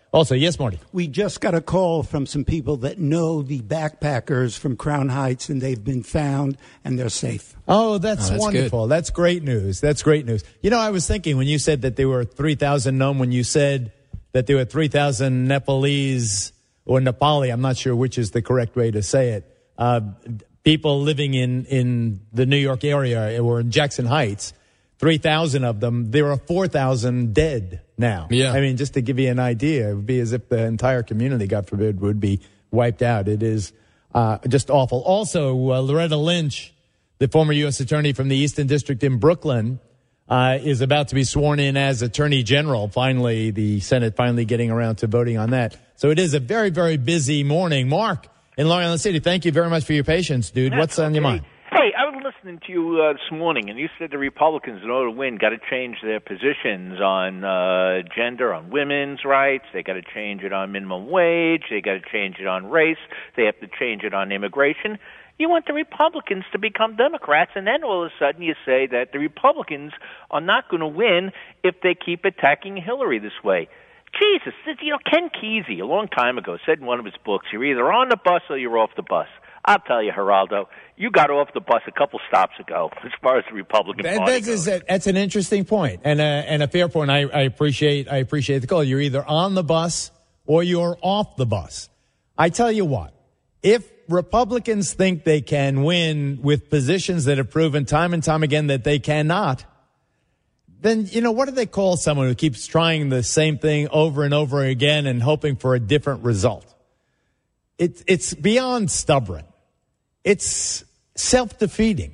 Also, yes, Marty. We just got a call from some people that know the backpackers from Crown Heights, and they've been found, and they're safe. Oh, that's, Oh, that's wonderful. good. That's great news. That's great news. You know, I was thinking when you said that there were three thousand known, when you said that there were three thousand Nepalese or Nepali, I'm not sure which is the correct way to say it, uh, people living in, in the New York area or in Jackson Heights, three thousand of them, there are four thousand dead now. Yeah. I mean, just to give you an idea, it would be as if the entire community, God forbid, would be wiped out. It is uh, just awful. Also, uh, Loretta Lynch, the former U S attorney from the Eastern District in Brooklyn, uh, is about to be sworn in as Attorney General. Finally, the Senate finally getting around to voting on that. So it is a very, very busy morning. Mark in Long Island City, thank you very much for your patience, dude. That's What's on your okay. mind? Hey, I was listening to you uh, this morning, and you said the Republicans, in order to win, got to change their positions on uh, gender, on women's rights. They got to change it on minimum wage. They got to change it on race. They have to change it on immigration. You want the Republicans to become Democrats, and then all of a sudden you say that the Republicans are not going to win if they keep attacking Hillary this way. Jesus, you know, Ken Kesey, a long time ago, said in one of his books, you're either on the bus or you're off the bus. I'll tell you, Geraldo, you got off the bus a couple stops ago as far as the Republican That, Party that's, goes. a, that's an interesting point and a, and a fair point. I, I appreciate I appreciate the call. You're either on the bus or you're off the bus. I tell you what, if Republicans think they can win with positions that have proven time and time again that they cannot, then, you know, what do they call someone who keeps trying the same thing over and over again and hoping for a different result? It, it's beyond stubborn. It's self-defeating.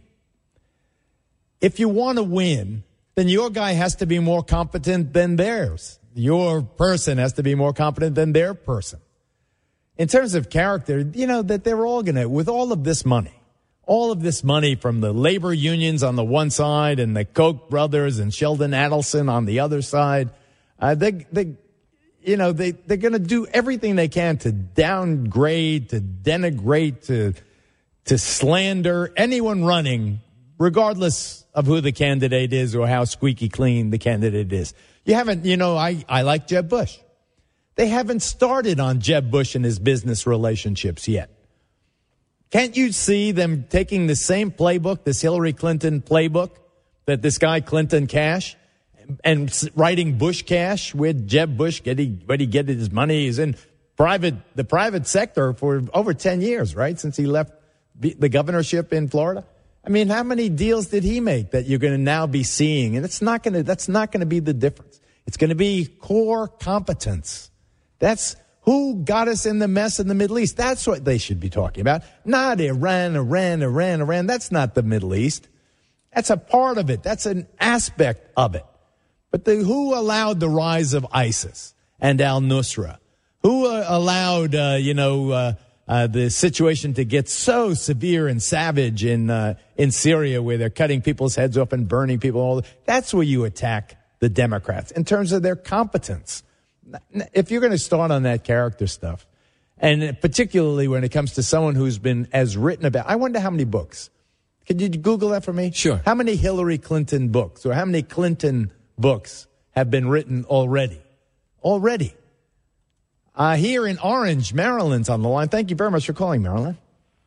If you want to win, then your guy has to be more competent than theirs. Your person has to be more competent than their person. In terms of character, you know, that they're all going to, with all of this money, all of this money from the labor unions on the one side and the Koch brothers and Sheldon Adelson on the other side, uh, they, they, you know, they, they're going to do everything they can to downgrade, to denigrate, to, to slander anyone running, regardless of who the candidate is or how squeaky clean the candidate is. You haven't, you know, I, I like Jeb Bush. They haven't started on Jeb Bush and his business relationships yet. Can't you see them taking the same playbook, this Hillary Clinton playbook, that this guy Clinton Cash, and writing Bush Cash with Jeb Bush? Get he, where he get his money? He's in private, the private sector for over ten years, right? Since he left the governorship in Florida. I mean, how many deals did he make that you're going to now be seeing? And it's not going to, that's not going to be the difference. It's going to be core competence. That's who got us in the mess in the Middle East. That's what they should be talking about. Not Iran, Iran, Iran, Iran. That's not the Middle East. That's a part of it. That's an aspect of it. But the, who allowed the rise of ISIS and al-Nusra? Who uh, allowed, uh, you know, uh, uh, the situation to get so severe and savage in uh, in Syria, where they're cutting people's heads off and burning people? All that's where you attack the Democrats in terms of their competence. If you're going to start on that character stuff, and particularly when it comes to someone who's been as written about, I wonder how many books. Could you Google that for me? Sure. How many Hillary Clinton books or how many Clinton books have been written already? Already. Uh, here in Orange, Maryland's on the line. Thank you very much for calling, Marilyn.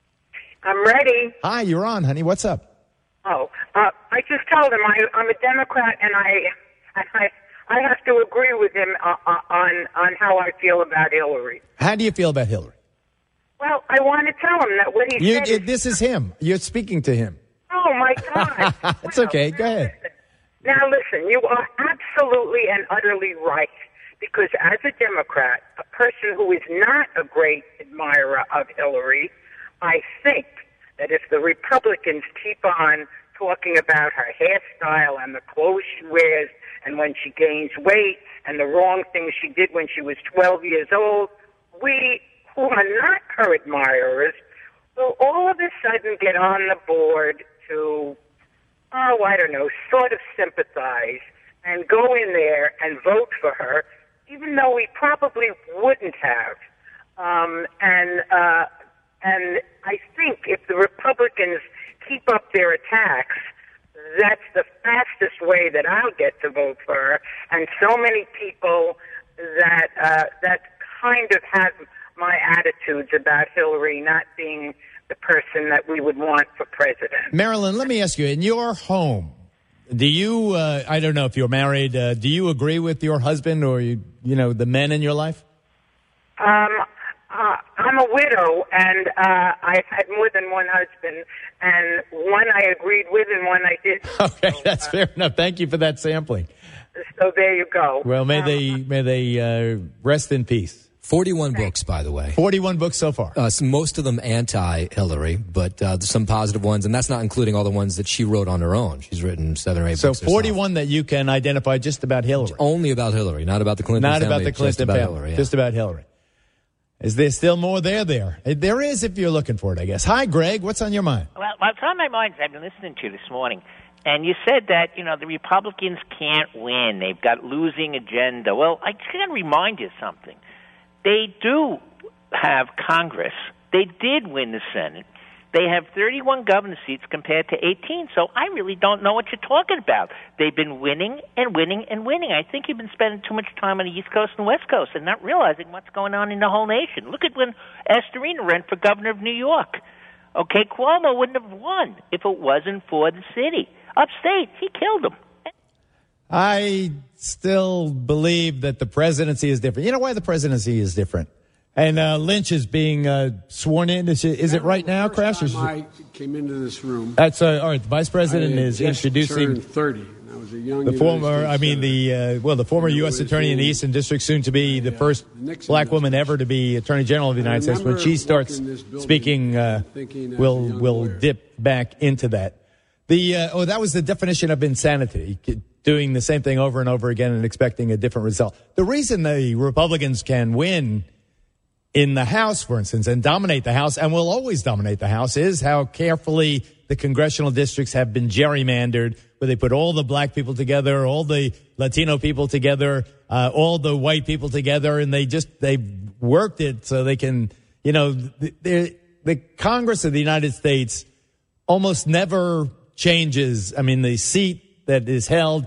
I'm ready. Hi, you're on, honey. What's up? Oh, uh, I just told him I, I'm a Democrat, and I, and I, I have to agree with him uh, uh, on on how I feel about Hillary. How do you feel about Hillary? Well, I want to tell him that what he You, said. it, this is him. You're speaking to him. Oh my God! It's okay. Go ahead. Now listen, you are absolutely and utterly right. Because as a Democrat, a person who is not a great admirer of Hillary, I think that if the Republicans keep on talking about her hairstyle and the clothes she wears and when she gains weight and the wrong things she did when she was twelve years old, we who are not her admirers will all of a sudden get on the board to, oh, I don't know, sort of sympathize and go in there and vote for her, even though we probably wouldn't have. Um, and uh, and I think if the Republicans keep up their attacks, that's the fastest way that I'll get to vote for her. And so many people that uh, that kind of have my attitudes about Hillary not being the person that we would want for president. Marilyn, let me ask you, in your home, do you, uh, I don't know if you're married, uh, do you agree with your husband or, you, you know, the men in your life? Um, uh, I'm a widow, and uh, I've had more than one husband, and one I agreed with and one I didn't. Okay, so, that's uh, fair enough. Thank you for that sampling. So there you go. Well, may um, they may they uh, rest in peace. forty-one books, by the way. forty-one books so far. Uh, so most of them anti-Hillary, but uh, some positive ones, and that's not including all the ones that she wrote on her own. She's written seven or eight So books herself. forty-one that you can identify just about Hillary. Only about Hillary, not about the Clinton Not family. about the Clinton just about family. Hillary, yeah. Just about Hillary. Is there still more there there? There is if you're looking for it, I guess. Hi, Greg. What's on your mind? Well, what's on my mind is I've been listening to you this morning, and you said that, you know, the Republicans can't win. They've got losing agenda. Well, I just got to remind you something. They do have Congress. They did win the Senate. They have thirty-one governor seats compared to eighteen, so I really don't know what you're talking about. They've been winning and winning and winning. I think you've been spending too much time on the East Coast and West Coast and not realizing what's going on in the whole nation. Look at when Astorino ran for governor of New York. Okay, Cuomo wouldn't have won if it wasn't for the city. Upstate, he killed him. I still believe that the presidency is different. You know why the presidency is different? And uh, Lynch is being uh, sworn in. Is it, is it right now, Crash? Or I came into this room. That's uh, all right. The vice president I is just introducing turned thirty. And I was a young the United former. States I mean, the uh, well, the former U S attorney in the Eastern District, soon to be the first black woman ever to be Attorney General of the United States. When she starts speaking, uh, we'll we'll dip back into that. The uh, oh, that was the definition of insanity. Doing the same thing over and over again and expecting a different result. The reason the Republicans can win in the House, for instance, and dominate the House, and will always dominate the House, is how carefully the congressional districts have been gerrymandered, where they put all the black people together, all the Latino people together, uh, all the white people together, and they just, they've worked it so they can, you know, the, the Congress of the United States almost never changes. I mean, the seat that is held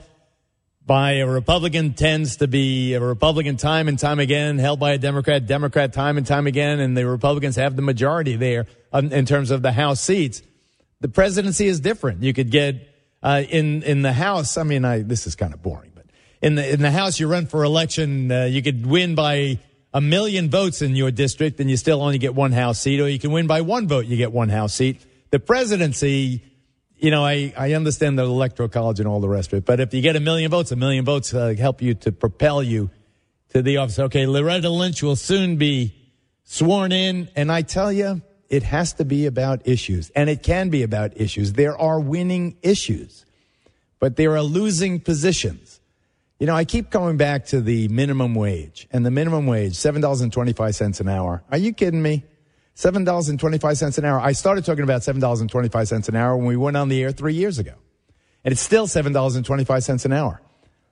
by a Republican tends to be a Republican time and time again, held by a Democrat, Democrat time and time again, and the Republicans have the majority there um, in terms of the House seats. The presidency is different. You could get uh, in in the House. I mean, I, this is kind of boring, but in the in the House, you run for election. Uh, you could win by a million votes in your district, and you still only get one House seat, or you can win by one vote, you get one House seat. The presidency. You know, I, I understand the electoral college and all the rest of it, but if you get a million votes, a million votes uh, help you to propel you to the office. Okay, Loretta Lynch will soon be sworn in, and I tell you, it has to be about issues, and it can be about issues. There are winning issues, but there are losing positions. You know, I keep coming back to the minimum wage, and the minimum wage, seven dollars and twenty-five cents an hour. Are you kidding me? seven dollars and twenty-five cents an hour. I started talking about seven dollars and twenty-five cents an hour when we went on the air three years ago. And it's still seven dollars and twenty-five cents an hour.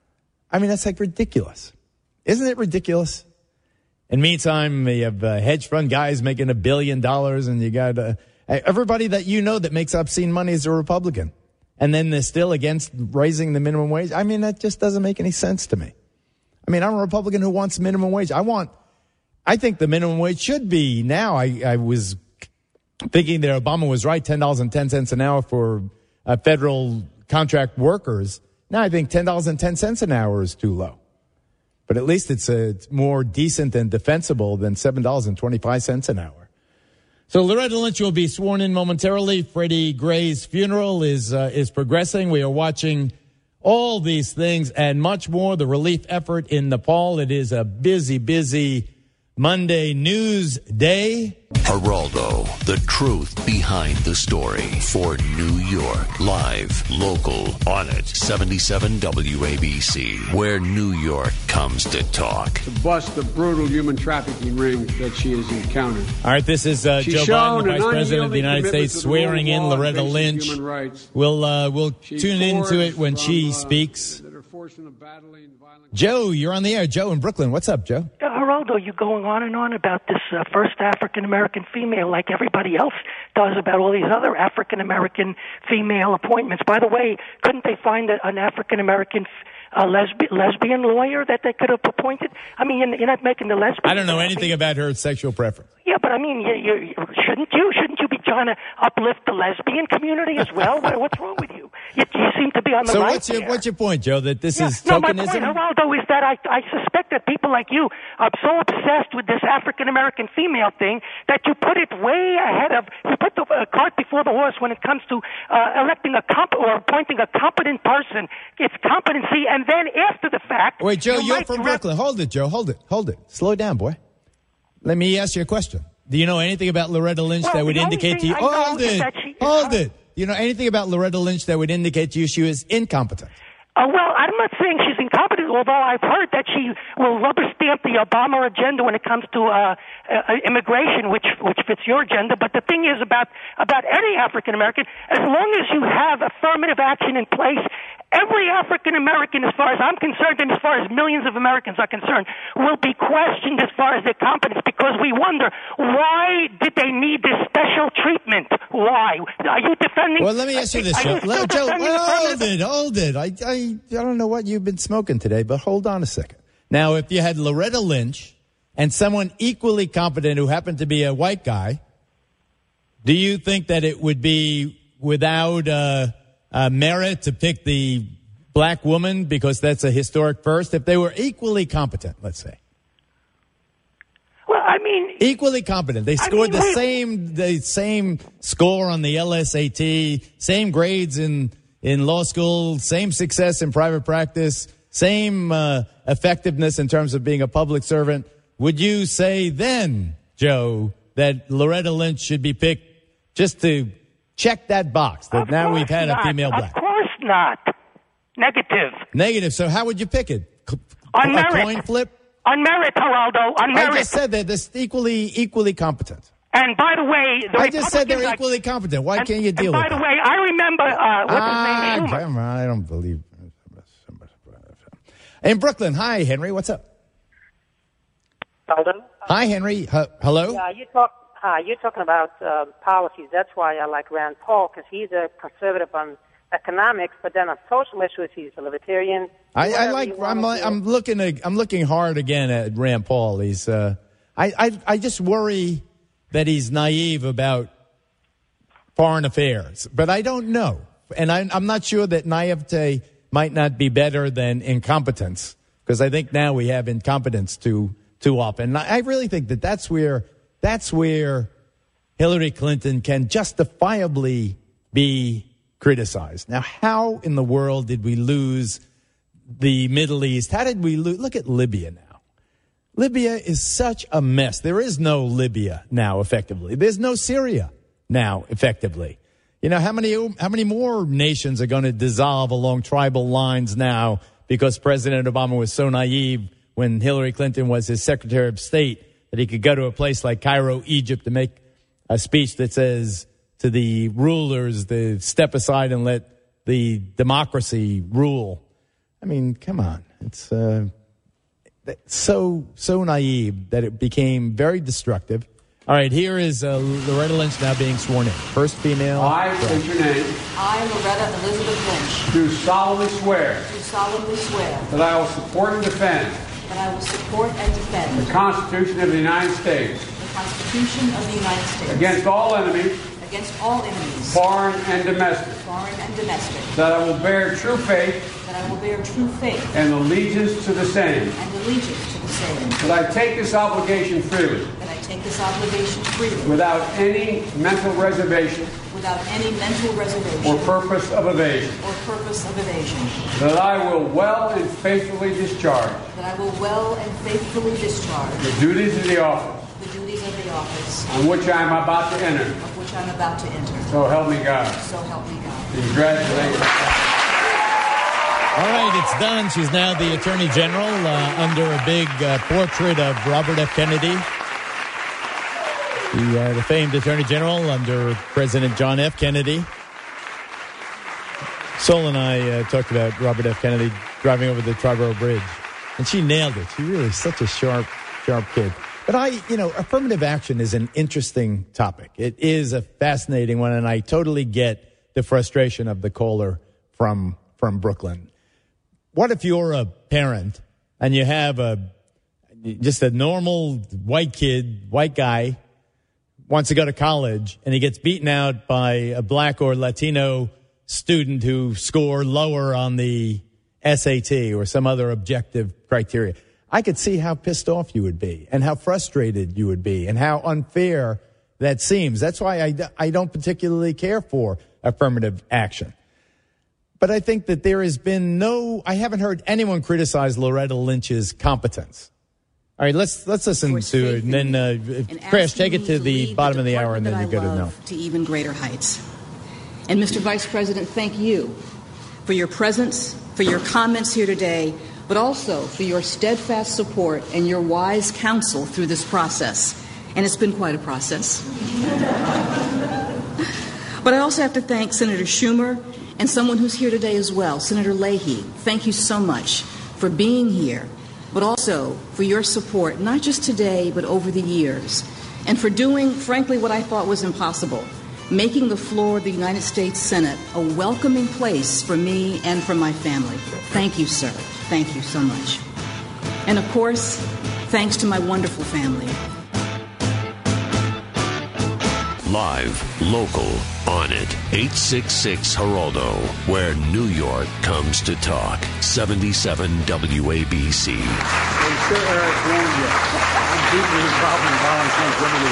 I mean, that's like ridiculous. Isn't it ridiculous? In the meantime, you have uh, hedge fund guys making a billion dollars, and you got uh, everybody that you know that makes obscene money is a Republican. And then they're still against raising the minimum wage. I mean, that just doesn't make any sense to me. I mean, I'm a Republican who wants minimum wage. I want... I think the minimum wage should be now. I, I was thinking that Obama was right, ten dollars and ten cents an hour for uh, federal contract workers. Now I think ten dollars and ten cents an hour is too low. But at least it's, a, it's more decent and defensible than seven dollars and twenty-five cents an hour. So Loretta Lynch will be sworn in momentarily. Freddie Gray's funeral is uh, is progressing. We are watching all these things and much more. The relief effort in Nepal. It is a busy, busy Monday news day. Geraldo, the truth behind the story. For New York, live, local, on it. seventy-seven W A B C, where New York comes to talk. To bust the brutal human trafficking rings that she has encountered. All right, this is uh, Joe Biden, the Vice President of the United States, swearing in Loretta Lynch. We'll, uh, we'll tune into it when she speaks. Joe, you're on the air. Joe in Brooklyn. What's up, Joe? Uh, Geraldo, you're going on and on about this uh, first African-American female like everybody else does about all these other African-American female appointments. By the way, couldn't they find a, an African-American a lesbi- lesbian lawyer that they could have appointed? I mean, you're, you're not making the lesbian. I don't know anything about her sexual preference. Yeah, but I mean, you, you, you, shouldn't you? Shouldn't you be trying to uplift the lesbian community as well? what, what's wrong with you? you? You seem to be on the so right what's your there. what's your point, Joe? That this yeah, is no, tokenism? my point, Geraldo, is that I, I suspect that people like you are so obsessed with this African American female thing that you put it way ahead of you put the uh, cart before the horse when it comes to uh, electing a comp or appointing a competent person. It's competency, and then after the fact. Wait, Joe, you you're from Brooklyn. Hold it, Joe. Hold it. Hold it. Slow down, boy. Let me ask you a question. Do you know anything about Loretta Lynch well, that would indicate to you? Hold it. She, Hold it. You know anything about Loretta Lynch that would indicate to you she was incompetent? Uh, well, I'm not saying she's incompetent, although I've heard that she will rubber stamp the Obama agenda when it comes to uh, uh, immigration, which which fits your agenda. But the thing is about about any African American, as long as you have affirmative action in place, every African American, as far as I'm concerned, and as far as millions of Americans are concerned, will be questioned as far as their competence, because we wonder, why did they need this special treatment? Why? Are you defending? Well, let me ask you this, Joe. You Joe well, hold it, hold it. I, I, I don't know what you've been smoking today, but hold on a second. Now, if you had Loretta Lynch and someone equally competent who happened to be a white guy, do you think that it would be without uh, uh, merit to pick the black woman because that's a historic first? If they were equally competent, let's say. Well, I mean, equally competent. They scored I mean, the wait. same the same score on the L S A T, same grades in in law school, same success in private practice, same uh, effectiveness in terms of being a public servant. Would you say then, Joe, that Loretta Lynch should be picked just to check that box that of now we've had not. a female black? Of course not. Negative. Negative. So how would you pick it? On a merit. coin flip? On merit, Geraldo. On merit. I just said that they're equally equally competent. And by the way, the I just said they're Republicans, equally competent. Why and, can't you deal and with by that? the way, I remember uh, what's ah, his name, Schumer. come on, I don't believe. In Brooklyn, hi Henry, what's up? Hello. Hi Henry, H- hello. Yeah, you talk. Hi, you're talking about uh, policies. That's why I like Rand Paul, because he's a conservative on economics, but then on social issues, he's a libertarian. I, I like. I'm. Like, I'm looking. At, I'm looking hard again at Rand Paul. He's. Uh, I, I. I just worry that he's naive about foreign affairs, but I don't know, and I, I'm not sure that naivete might not be better than incompetence, because I think now we have incompetence too too often. And I really think that that's where that's where Hillary Clinton can justifiably be criticized. Now, how in the world did we lose the Middle East? How did we lose? Look at Libya now. Libya is such a mess. There is no Libya now, effectively. There's no Syria now, effectively. You know, how many how many more nations are going to dissolve along tribal lines now because President Obama was so naive when Hillary Clinton was his Secretary of State that he could go to a place like Cairo, Egypt, to make a speech that says to the rulers to step aside and let the democracy rule. I mean, come on. It's uh, so, so naive that it became very destructive. All right, here is uh, Loretta Lynch now being sworn in. First female. I state your name. I, Loretta Elizabeth Lynch, Do solemnly swear do solemnly swear that I will support and defend that I will support and defend the Constitution of the United States the Constitution of the United States against all enemies, against all enemies, foreign and domestic, foreign and domestic, that I will bear true faith that I will bear true faith and allegiance to the same, and allegiance to the same, that I take this obligation freely that I take this obligation freely without any mental reservation without any mental reservation or purpose of evasion, or purpose of evasion, that I will well and faithfully discharge that I will well and faithfully discharge the duties of the office the duties of the office on which I am about to enter. of which I'm about to enter. So help me God. So help me God. Congratulations. All right, it's done. She's now the Attorney General uh, under a big uh, portrait of Robert F. Kennedy. The, uh, the famed Attorney General under President John F. Kennedy. Sol and I uh, talked about Robert F. Kennedy driving over the Triborough Bridge, and she nailed it. She really is such a sharp, sharp kid. But I, you know, affirmative action is an interesting topic. It is a fascinating one, and I totally get the frustration of the caller from from Brooklyn. what if you're a parent and you have a just a normal white kid, white guy, wants to go to college, and he gets beaten out by a black or Latino student who scored lower on the S A T or some other objective criteria? I could see how pissed off you would be and how frustrated you would be and how unfair that seems. That's why I, I don't particularly care for affirmative action. But I think that there has been no, I haven't heard anyone criticize Loretta Lynch's competence. All right, let's let's listen to it, and then uh, Crash, take it to the bottom of the hour, and then you're good to know. To even greater heights. And Mister Vice President, thank you for your presence, for your comments here today, but also for your steadfast support and your wise counsel through this process. And it's been quite a process. But I also have to thank Senator Schumer and someone who's here today as well, Senator Leahy. Thank you so much for being here, but also for your support, not just today, but over the years, and for doing, frankly, what I thought was impossible, making the floor of the United States Senate a welcoming place for me and for my family. Thank you, sir. Thank you so much. And, of course, thanks to my wonderful family. Live, local, on it. eight six six Geraldo, where New York comes to talk. seventy-seven W A B C. I'm sure Eric warned you. I'm deeply involved in volunteer criminal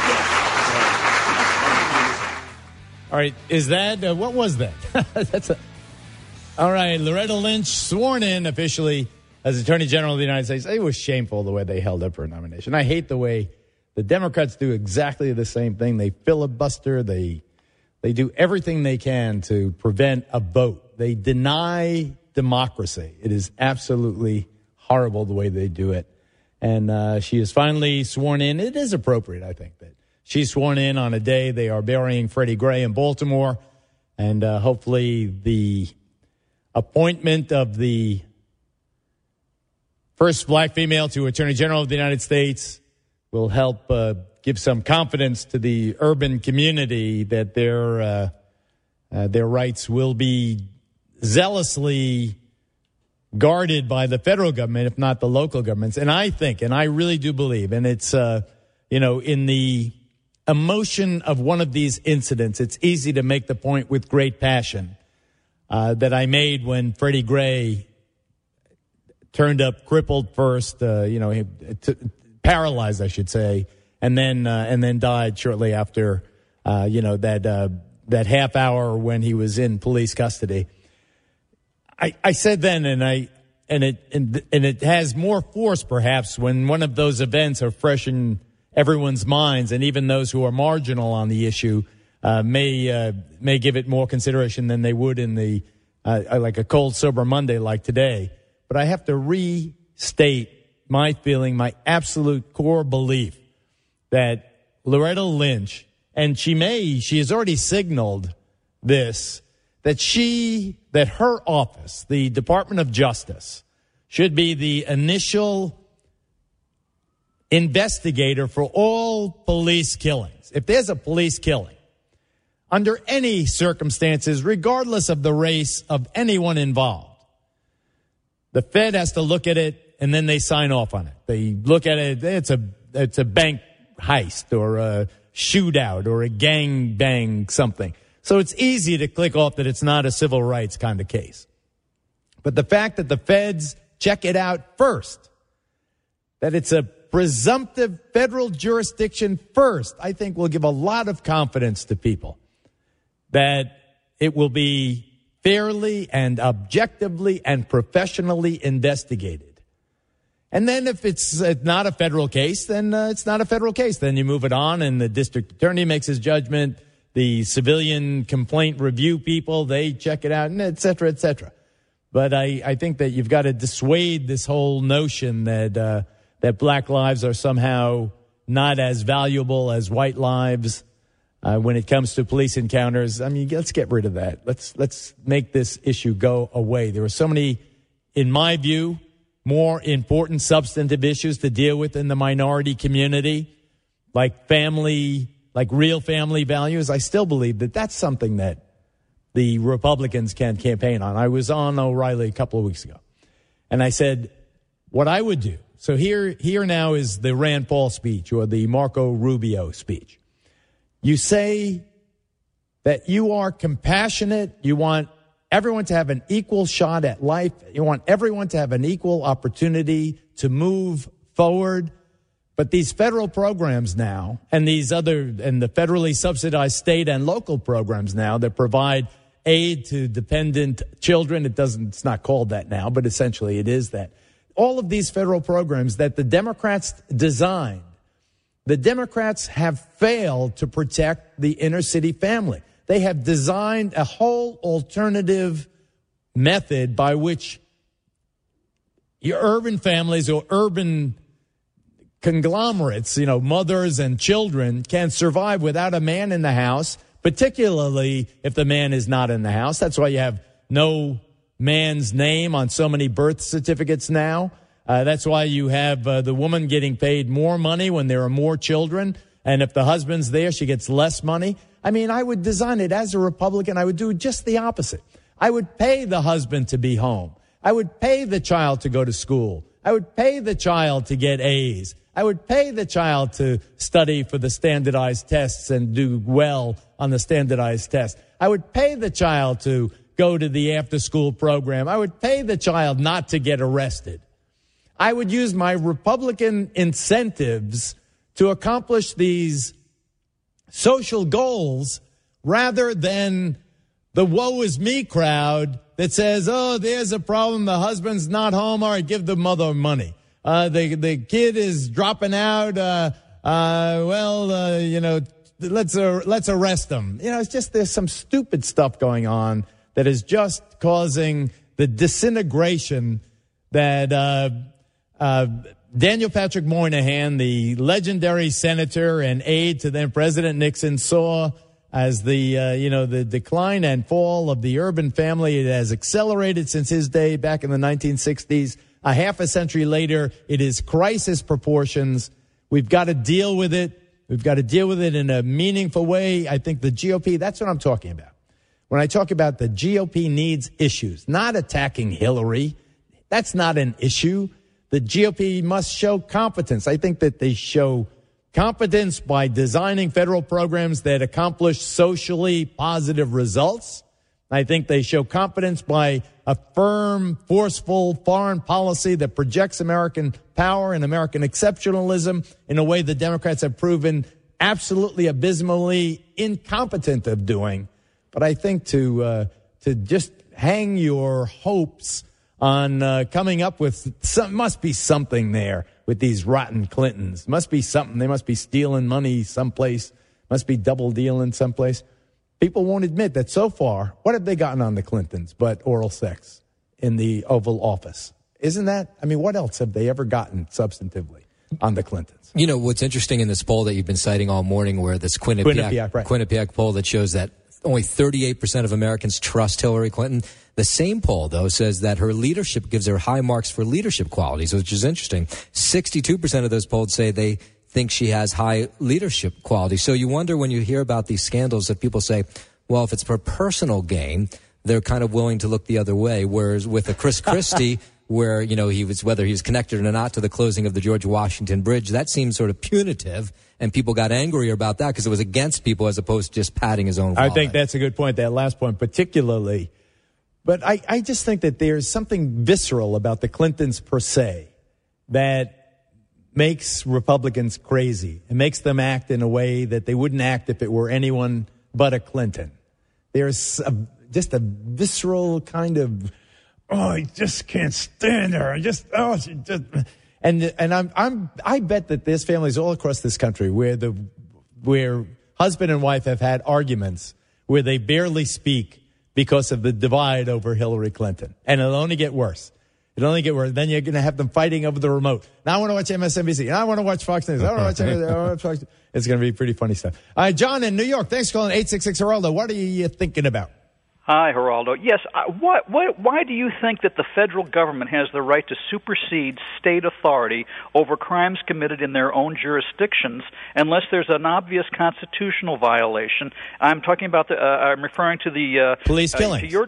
time. All right, is that, uh, what was that? That's a, all right, Loretta Lynch sworn in officially as Attorney General of the United States. It was shameful the way they held up her nomination. I hate the way the Democrats do exactly the same thing. They filibuster. They they do everything they can to prevent a vote. They deny democracy. It is absolutely horrible the way they do it. And uh, she is finally sworn in. It is appropriate, I think, that she's sworn in on a day they are burying Freddie Gray in Baltimore. And uh, hopefully the appointment of the first black female to Attorney General of the United States will help uh, give some confidence to the urban community that their uh, uh, their rights will be zealously guarded by the federal government, if not the local governments. And I think, and I really do believe, and it's, uh, you know, in the emotion of one of these incidents, it's easy to make the point with great passion uh, that I made when Freddie Gray turned up crippled first, uh, you know, he, t- paralyzed, I should say, and then uh, and then died shortly after, uh, you know, that uh, that half hour when he was in police custody. I, I said then, and I and it and, and it has more force perhaps when one of those events are fresh in everyone's minds, and even those who are marginal on the issue uh, may uh, may give it more consideration than they would in the uh, like a cold sober Monday like today. But I have to restate my feeling, my absolute core belief that Loretta Lynch, and she may, she has already signaled this, that she, that her office, the Department of Justice, should be the initial investigator for all police killings. If there's a police killing, under any circumstances, regardless of the race of anyone involved, the Fed has to look at it, and then they sign off on it. They look at it, it's a it's a bank heist or a shootout or a gang bang something. So it's easy to click off that it's not a civil rights kind of case. But the fact that the feds check it out first, that it's a presumptive federal jurisdiction first, I think will give a lot of confidence to people that it will be fairly and objectively and professionally investigated. And then if it's not a federal case, then uh, it's not a federal case. Then you move it on, and the district attorney makes his judgment. The civilian complaint review people, they check it out, and et cetera, et cetera. But I, I think that you've got to dissuade this whole notion that uh, that black lives are somehow not as valuable as white lives uh, when it comes to police encounters. I mean, let's get rid of that. Let's let's make this issue go away. There are so many, in my view, more important substantive issues to deal with in the minority community, like family, like real family values. I still believe that that's something that the Republicans can campaign on. I was on O'Reilly a couple of weeks ago, And I said, what I would do. So here, here now is the Rand Paul speech or the Marco Rubio speech. You say that you are compassionate. You want everyone to have an equal shot at life. You want everyone to have an equal opportunity to move forward. But these federal programs now and these other and the federally subsidized state and local programs now that provide aid to dependent children, it doesn't, it's not called that now, but essentially it is that. All of these federal programs that the Democrats designed, the Democrats have failed to protect the inner city family. They have designed a whole alternative method by which your urban families or urban conglomerates, you know, mothers and children can survive without a man in the house, particularly if the man is not in the house. That's why you have no man's name on so many birth certificates now. Uh, that's why you have uh, the woman getting paid more money when there are more children. And if the husband's there, she gets less money. I mean, I would design it as a Republican. I would do just the opposite. I would pay the husband to be home. I would pay the child to go to school. I would pay the child to get A's. I would pay the child to study for the standardized tests and do well on the standardized tests. I would pay the child to go to the after-school program. I would pay the child not to get arrested. I would use my Republican incentives to accomplish these social goals rather than the woe is me crowd that says, oh, there's a problem. The husband's not home. All right, give the mother money. Uh, the, the kid is dropping out. Uh, uh, well, uh, you know, let's, uh, let's arrest him. You know, it's just, there's some stupid stuff going on that is just causing the disintegration that, uh, uh, Daniel Patrick Moynihan, the legendary senator and aide to then President Nixon, saw as the, uh, you know, the decline and fall of the urban family. It has accelerated since his day back in the nineteen sixties. A half a century later, it is crisis proportions. We've got to deal with it. We've got to deal with it in a meaningful way. I think the G O P, that's what I'm talking about. When I talk about the G O P needs issues, not attacking Hillary, that's not an issue. The G O P must show competence. I think that they show competence by designing federal programs that accomplish socially positive results. I think they show competence by a firm, forceful foreign policy that projects American power and American exceptionalism in a way the Democrats have proven absolutely abysmally incompetent of doing. But I think to uh, to just hang your hopes on uh, coming up with some, must be something there with these rotten Clintons. Must be something. They must be stealing money someplace. Must be double dealing someplace. People won't admit that so far, what have they gotten on the Clintons but oral sex in the Oval Office? Isn't that, I mean, what else have they ever gotten substantively on the Clintons? You know, what's interesting in this poll that you've been citing all morning, where this Quinnipiac, Quinnipiac, right. Quinnipiac poll that shows that only thirty-eight percent of Americans trust Hillary Clinton. The same poll, though, says that her leadership gives her high marks for leadership qualities, which is interesting. sixty-two percent of those polled say they think she has high leadership qualities. So you wonder when you hear about these scandals that people say, well, if it's for personal gain, they're kind of willing to look the other way. Whereas with a Chris Christie, where, you know, he was, whether he was connected or not to the closing of the George Washington Bridge, that seems sort of punitive. And people got angrier about that because it was against people as opposed to just patting his own wallet. I think that's a good point, that last point particularly. But I, I just think that there's something visceral about the Clintons per se that makes Republicans crazy. It makes them act in a way that they wouldn't act if it were anyone but a Clinton. There's a, just a visceral kind of, oh, I just can't stand her. I just, oh, she just... And and I'm I'm I bet that there's families all across this country where the where husband and wife have had arguments where they barely speak because of the divide over Hillary Clinton, and it'll only get worse. It'll only get worse. Then you're going to have them fighting over the remote. Now I want to watch M S N B C. Now I want to watch Fox News. I want to watch, I want to watch Fox News. It's going to be pretty funny stuff. All right, John in New York. Thanks for calling eight six six Geraldo. What are you thinking about? Hi, Geraldo. Yes, uh, what, what, why do you think that the federal government has the right to supersede state authority over crimes committed in their own jurisdictions unless there's an obvious constitutional violation? I'm talking about the, uh, I'm referring to the... Uh, police uh, killings. To your,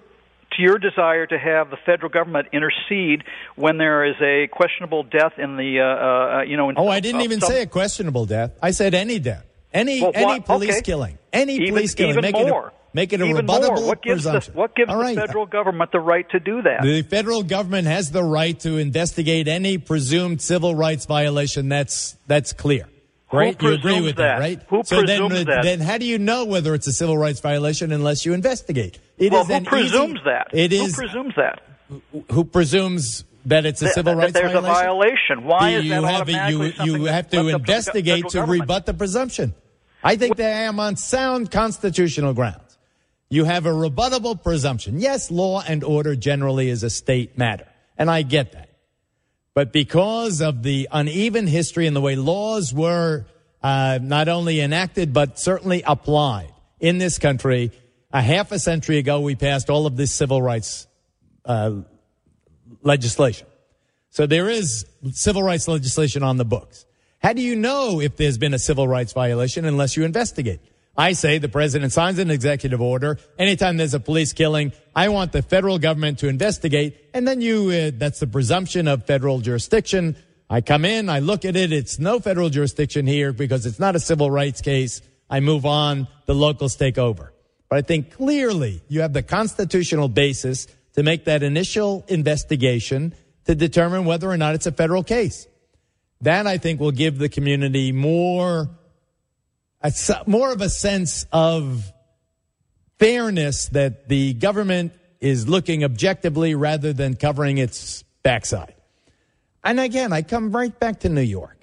to your desire to have the federal government intercede when there is a questionable death in the, uh, uh, you know... In oh, I didn't uh, even some, say a questionable death. I said any death. Any well, any police okay. killing. Any even, police killing. Even make more. It a, make it a even rebuttable more. What gives presumption. The, what gives All right. the federal government the right to do that? The federal government has the right to investigate any presumed civil rights violation. That's that's clear. Right? Who you agree with that, that right? Who so presumes then, that? Then how do you know whether it's a civil rights violation unless you investigate? It well, is who an presumes easy, that? It who is, presumes that? Who presumes that it's a that, civil that rights there's violation? a violation. Why you is that have automatically you, something you that's have to left up investigate the to government? rebut the presumption. I think that I am on sound constitutional grounds. You have a rebuttable presumption. Yes, law and order generally is a state matter, and I get that. But because of the uneven history and the way laws were uh, not only enacted but certainly applied in this country, a half a century ago we passed all of this civil rights uh, legislation. So there is civil rights legislation on the books. How do you know if there's been a civil rights violation unless you investigate? I say the president signs an executive order. Anytime there's a police killing, I want the federal government to investigate. And then you, uh, that's the presumption of federal jurisdiction. I come in, I look at it. It's no federal jurisdiction here because it's not a civil rights case. I move on. The locals take over. But I think clearly you have the constitutional basis to make that initial investigation to determine whether or not it's a federal case. That, I think, will give the community more, a, more of a sense of fairness that the government is looking objectively rather than covering its backside. And again, I come right back to New York.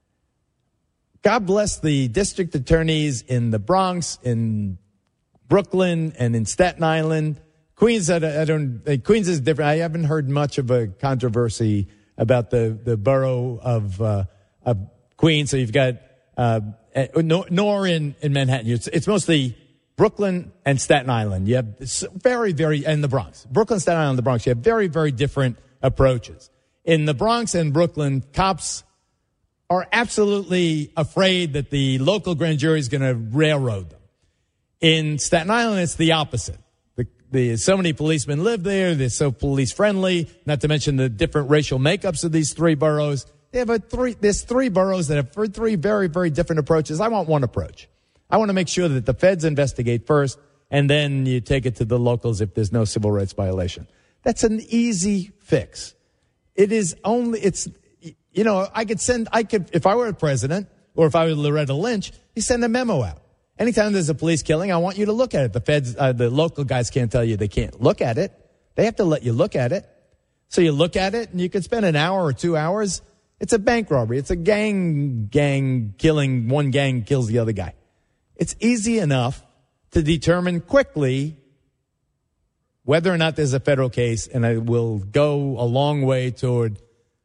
God bless the district attorneys in the Bronx, in Brooklyn, and in Staten Island. Queens, I don't, I don't, Queens is different. I haven't heard much of a controversy about the, the borough of, uh, of Queens. So you've got, uh, nor, nor in, in Manhattan. It's, it's mostly Brooklyn and Staten Island. You have very, very, and the Bronx. Brooklyn, Staten Island, and the Bronx. You have very, very different approaches. In the Bronx and Brooklyn, cops are absolutely afraid that the local grand jury is going to railroad them. In Staten Island, it's the opposite. The, so many policemen live there. They're so police friendly, not to mention the different racial makeups of these three boroughs. They have a three, there's three boroughs that have three very, very different approaches. I want one approach. I want to make sure that the feds investigate first, and then you take it to the locals if there's no civil rights violation. That's an easy fix. It is only, it's, you know, I could send, I could, if I were a president, or if I were Loretta Lynch, you send a memo out. Anytime there's a police killing, I want you to look at it. The feds, uh, the local guys can't tell you they can't look at it. They have to let you look at it. So you look at it, and you could spend an hour or two hours. It's a bank robbery. It's a gang, gang killing. One gang kills the other guy. It's easy enough to determine quickly whether or not there's a federal case, and it will go a long way toward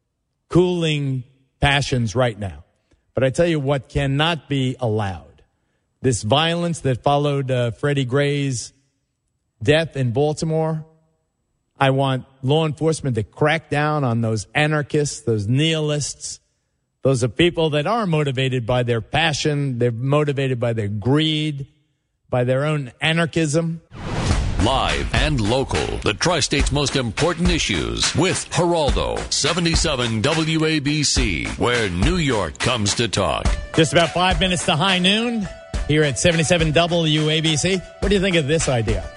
cooling passions right now. But I tell you what cannot be allowed. This violence that followed uh, Freddie Gray's death in Baltimore, I want law enforcement to crack down on those anarchists, those nihilists. Those are people that are motivated by their passion. They're motivated by their greed, by their own anarchism. Live and local, the Tri-State's most important issues with Geraldo, seventy-seven W A B C, where New York comes to talk. Just about five minutes to high noon. Here at seventy-seven W A B C. What do you think of this idea?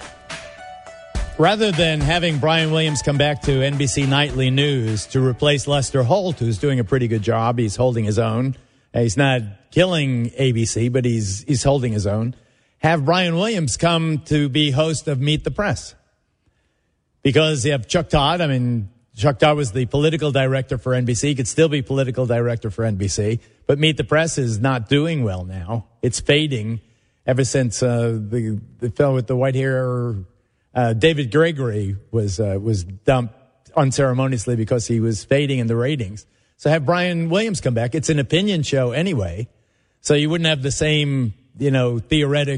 Rather than having Brian Williams come back to N B C Nightly News to replace Lester Holt, who's doing a pretty good job, he's holding his own. He's not killing A B C, but he's he's holding his own. Have Brian Williams come to be host of Meet the Press. Because you have Chuck Todd. I mean, Chuck Todd was the political director for N B C. He could still be political director for N B C. But Meet the Press is not doing well now. It's fading ever since uh, the, the fellow with the white hair, uh, David Gregory, was uh, was dumped unceremoniously because he was fading in the ratings. So have Brian Williams come back. It's an opinion show anyway. So you wouldn't have the same, you know, theoretic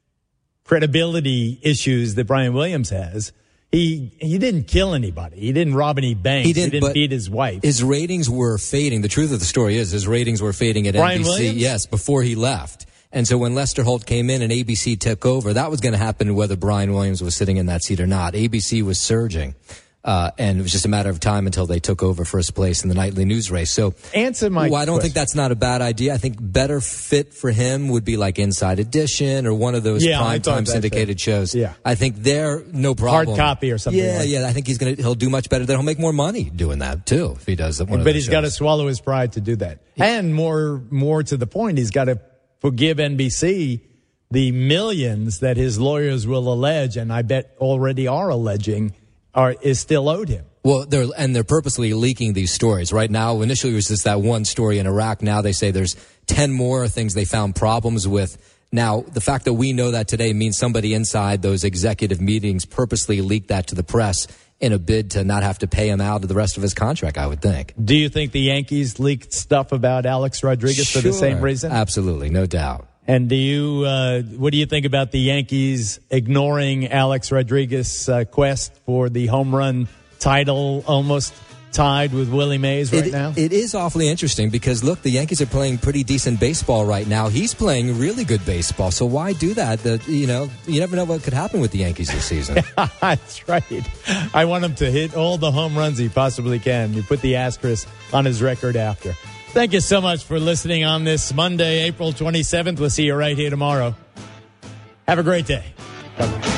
credibility issues that Brian Williams has. He he didn't kill anybody. He didn't rob any banks. He, did, he didn't beat his wife. His ratings were fading. The truth of the story is his ratings were fading at Brian N B C. Williams? Yes, before he left. And so when Lester Holt came in and A B C took over, that was going to happen whether Brian Williams was sitting in that seat or not. A B C was surging. Uh, and it was just a matter of time until they took over first place in the nightly news race. So answer my well, I don't question. think that's not a bad idea. I think better fit for him would be like Inside Edition or one of those Yeah, I primetime thought that syndicated too. shows. Yeah. I think they're no problem. Hard copy or something Yeah, like yeah. I think he's gonna he'll do much better. Then he'll make more money doing that too if he does it. One of But those he's got to shows. swallow his pride to do that. And more, more to the point, he's got to forgive N B C the millions that his lawyers will allege, and I bet already are alleging, are is still owed him. Well, they're and they're purposely leaking these stories right now. Initially, it was just that one story in Iraq. Now they say there's ten more things they found problems with. Now, the fact that we know that today means somebody inside those executive meetings purposely leaked that to the press in a bid to not have to pay him out of the rest of his contract, I would think. Do you think the Yankees leaked stuff about Alex Rodriguez for the Sure. same reason? Absolutely, no doubt. And do you, uh, what do you think about the Yankees ignoring Alex Rodriguez's uh, quest for the home run title, almost tied with Willie Mays right it, now? It is awfully interesting because, look, the Yankees are playing pretty decent baseball right now. He's playing really good baseball, so why do that? The, you know, you never know what could happen with the Yankees this season. That's right. I want him to hit all the home runs he possibly can. You put the asterisk on his record after. Thank you so much for listening on this Monday, April twenty-seventh. We'll see you right here tomorrow. Have a great day. Bye-bye.